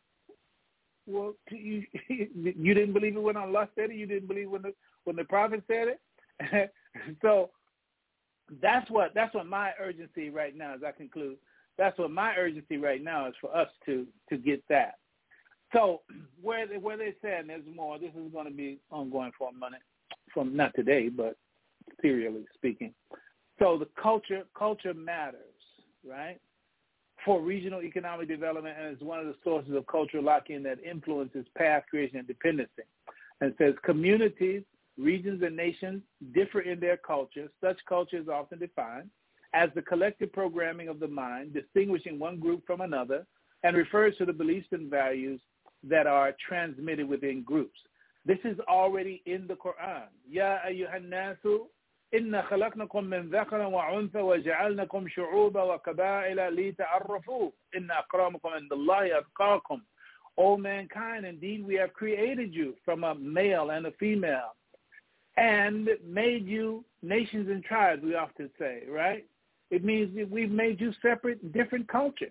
Well, you didn't believe it when Allah said it? You didn't believe when the Prophet said it? So that's what my urgency right now, as I conclude, that's what my urgency right now is for us to get that. So where they said there's more, this is going to be ongoing for a minute, from not today, but serially speaking. So the culture matters, right, for regional economic development, and is one of the sources of cultural lock-in that influences path creation and dependency. And it says communities, regions, and nations differ in their culture. Such culture is often defined as the collective programming of the mind, distinguishing one group from another, and refers to the beliefs and values that are transmitted within groups. This is already in the Quran. Ya ayyuhan nasu, inna khalaqnakum min dhakarin wa untha wa ja'alnakum shu'uba wa qaba'ila li ta'arrafu. Inna akramakum indallahi atqakum. O mankind, indeed we have created you from a male and a female, and made you nations and tribes, we often say, right? It means that we've made you separate, different cultures,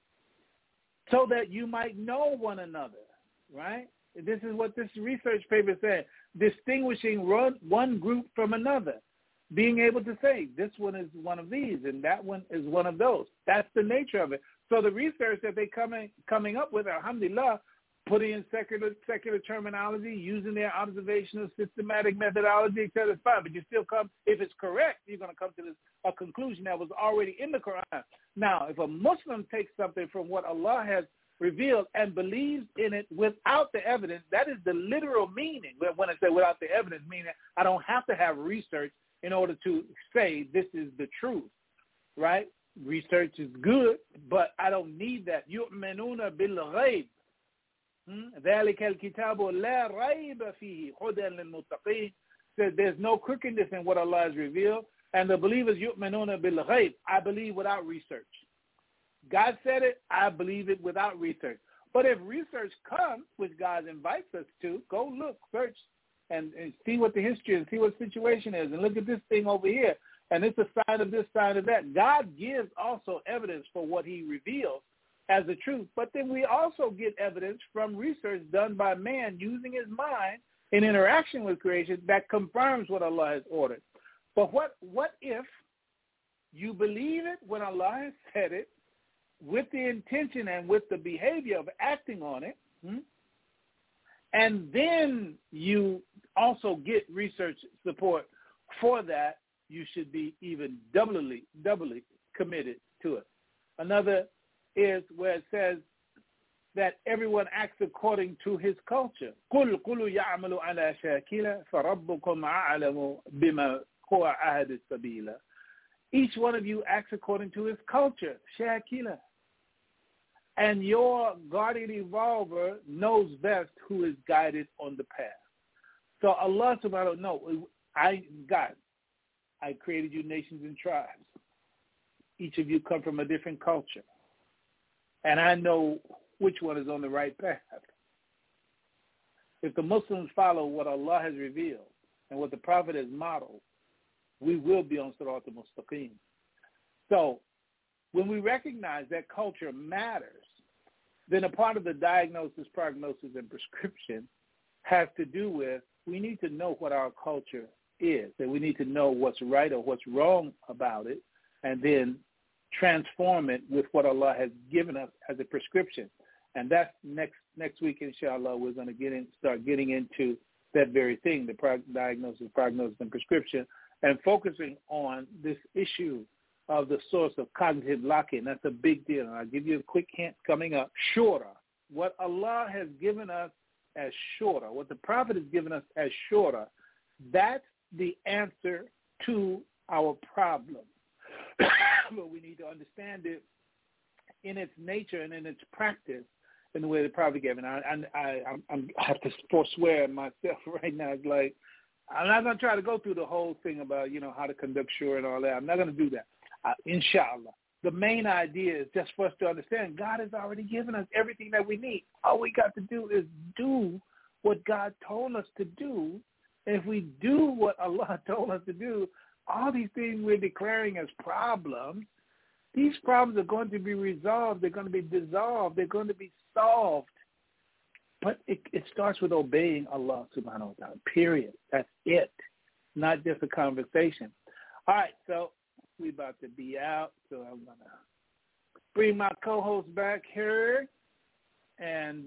so that you might know one another, right? This is what this research paper said, distinguishing one group from another, being able to say, this one is one of these and that one is one of those. That's the nature of it. So the research that they're coming up with, alhamdulillah, putting in secular terminology, using their observational, systematic methodology, etc. It's fine, but you still come, if it's correct, you're going to come to a conclusion that was already in the Quran. Now, if a Muslim takes something from what Allah has revealed and believes in it without the evidence, that is the literal meaning. When I say without the evidence, meaning I don't have to have research in order to say this is the truth, right? Research is good, but I don't need that. يُؤْمِنُونَ بِالْغَيْبِ ذَلِكَ الْكِتَابُ لَا رَيْبَ فِيهِ هُدًى لِلْمُتَّقِينَ. Says there's no crookedness in what Allah has revealed, and the believers يُؤْمِنُونَ بِالْغَيْبِ. I believe without research. God said it, I believe it without research. But if research comes, which God invites us to, go look, search, and see what the history is, see what the situation is, and look at this thing over here, and it's a sign of this, sign of that. God gives also evidence for what he reveals as the truth, but then we also get evidence from research done by man using his mind in interaction with creation that confirms what Allah has ordered. But what if you believe it when Allah has said it, with the intention and with the behavior of acting on it, and then you also get research support for that, you should be even doubly committed to it. Another is where it says that everyone acts according to his culture. قُلْ يَعْمَلُ عَلَى شَاكِلَ فَرَبُّكُمْ أَعْلَمُ بِمَا هُوَ أَهْدِ السَّبِيلَ. Each one of you acts according to his culture, shakila. And your guardian evolver knows best who is guided on the path. So Allah subhanahu wa ta'ala, I created you nations and tribes. Each of you come from a different culture. And I know which one is on the right path. If the Muslims follow what Allah has revealed and what the Prophet has modeled, we will be on Sirat al-Mustaqim. So when we recognize that culture matters, then a part of the diagnosis, prognosis, and prescription has to do with we need to know what our culture is, and we need to know what's right or what's wrong about it, and then transform it with what Allah has given us as a prescription. And that's next week, inshallah, we're going to start getting into that very thing, the diagnosis, prognosis, and prescription, and focusing on this issue of the source of cognitive lock-in. That's a big deal. And I'll give you a quick hint coming up. Shura. What Allah has given us as shura, what the Prophet has given us as shura, that's the answer to our problem. But we need to understand it in its nature and in its practice in the way the Prophet gave it. I have to forswear myself right now. It's like, I'm not going to try to go through the whole thing about, how to conduct shura and all that. I'm not going to do that. Inshallah. The main idea is just for us to understand God has already given us everything that we need. All we got to do is do what God told us to do. And if we do what Allah told us to do, all these things we're declaring as problems, these problems are going to be resolved. They're going to be dissolved. They're going to be solved. But it starts with obeying Allah subhanahu wa ta'ala, period. That's it, not just a conversation. All right, so we about to be out, so I'm going to bring my co-host back here. And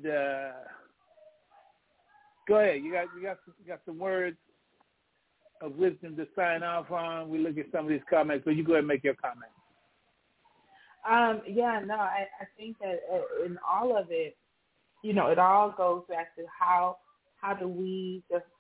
go ahead. You got some words of wisdom to sign off on. We look at some of these comments, but you go ahead and make your comment. I think that in all of it, it all goes back to how are we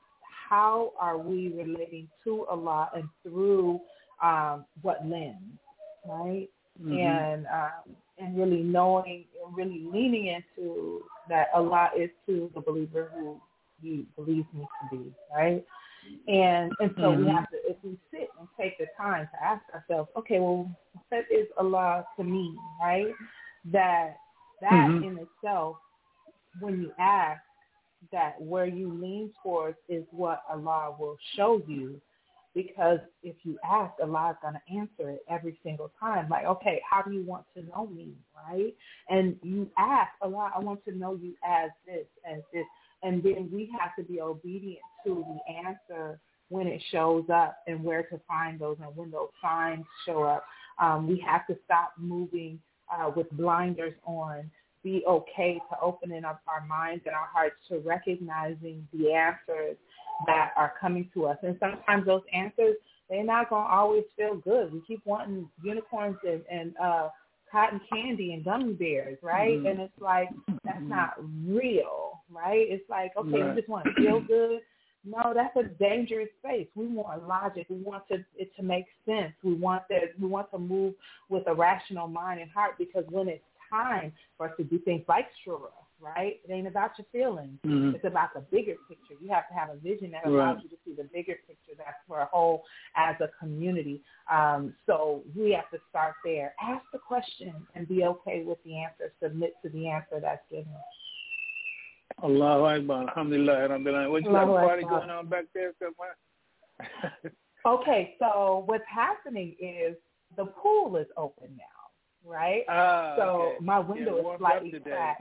relating to Allah and through what lens, right? Mm-hmm. And really knowing and really leaning into that Allah is to the believer who He believes me to be, right? And so we have to, if we sit and take the time to ask ourselves, okay, well, what is Allah to me, right? That in itself, when you ask, that where you lean towards is what Allah will show you. Because if you ask, Allah is going to answer it every single time. Like, okay, how do you want to know me, right? And you ask, Allah, I want to know you as this. And then we have to be obedient to the answer when it shows up and where to find those. And when those signs show up, we have to stop moving with blinders on, be okay to opening up our minds and our hearts to recognizing the answers that are coming to us. And sometimes those answers, they're not going to always feel good. We keep wanting unicorns and cotton candy and gummy bears, right? And it's like, that's not real, right? It's like, okay, we just want to feel good. No, that's a dangerous space. We want logic. We want it to make sense. We want to move with a rational mind and heart, because when it's time for us to do things like Shura, right? It ain't about your feelings. It's about the bigger picture. You have to have a vision that allows you to see the bigger picture. That's for a whole as a community. So we have to start there. Ask the question and be okay with the answer. Submit to the answer that's given. Allahu Akbar. Alhamdulillah. What you got a party going on back there somewhere? Okay, so what's happening is the pool is open now, right? So my window is slightly cracked.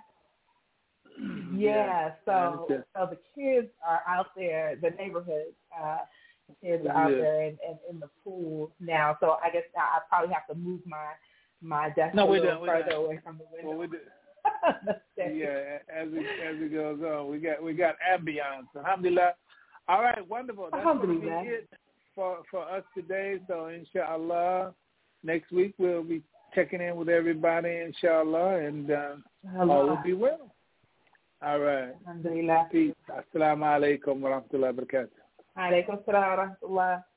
So the kids are out there, the neighborhood kids are out there in the pool now. So I guess I probably have to move my desk a little further away from the window. Well, we do. As it goes on, we got ambiance. Alhamdulillah. All right, wonderful. That's going to be it for us today. So inshallah, next week we'll be checking in with everybody, inshallah, and all will be well. All right. Alhamdulillah. Peace. Assalamu alaikum wa rahmatullahi wa barakatuh. Alaikum salam wa rahmatullah.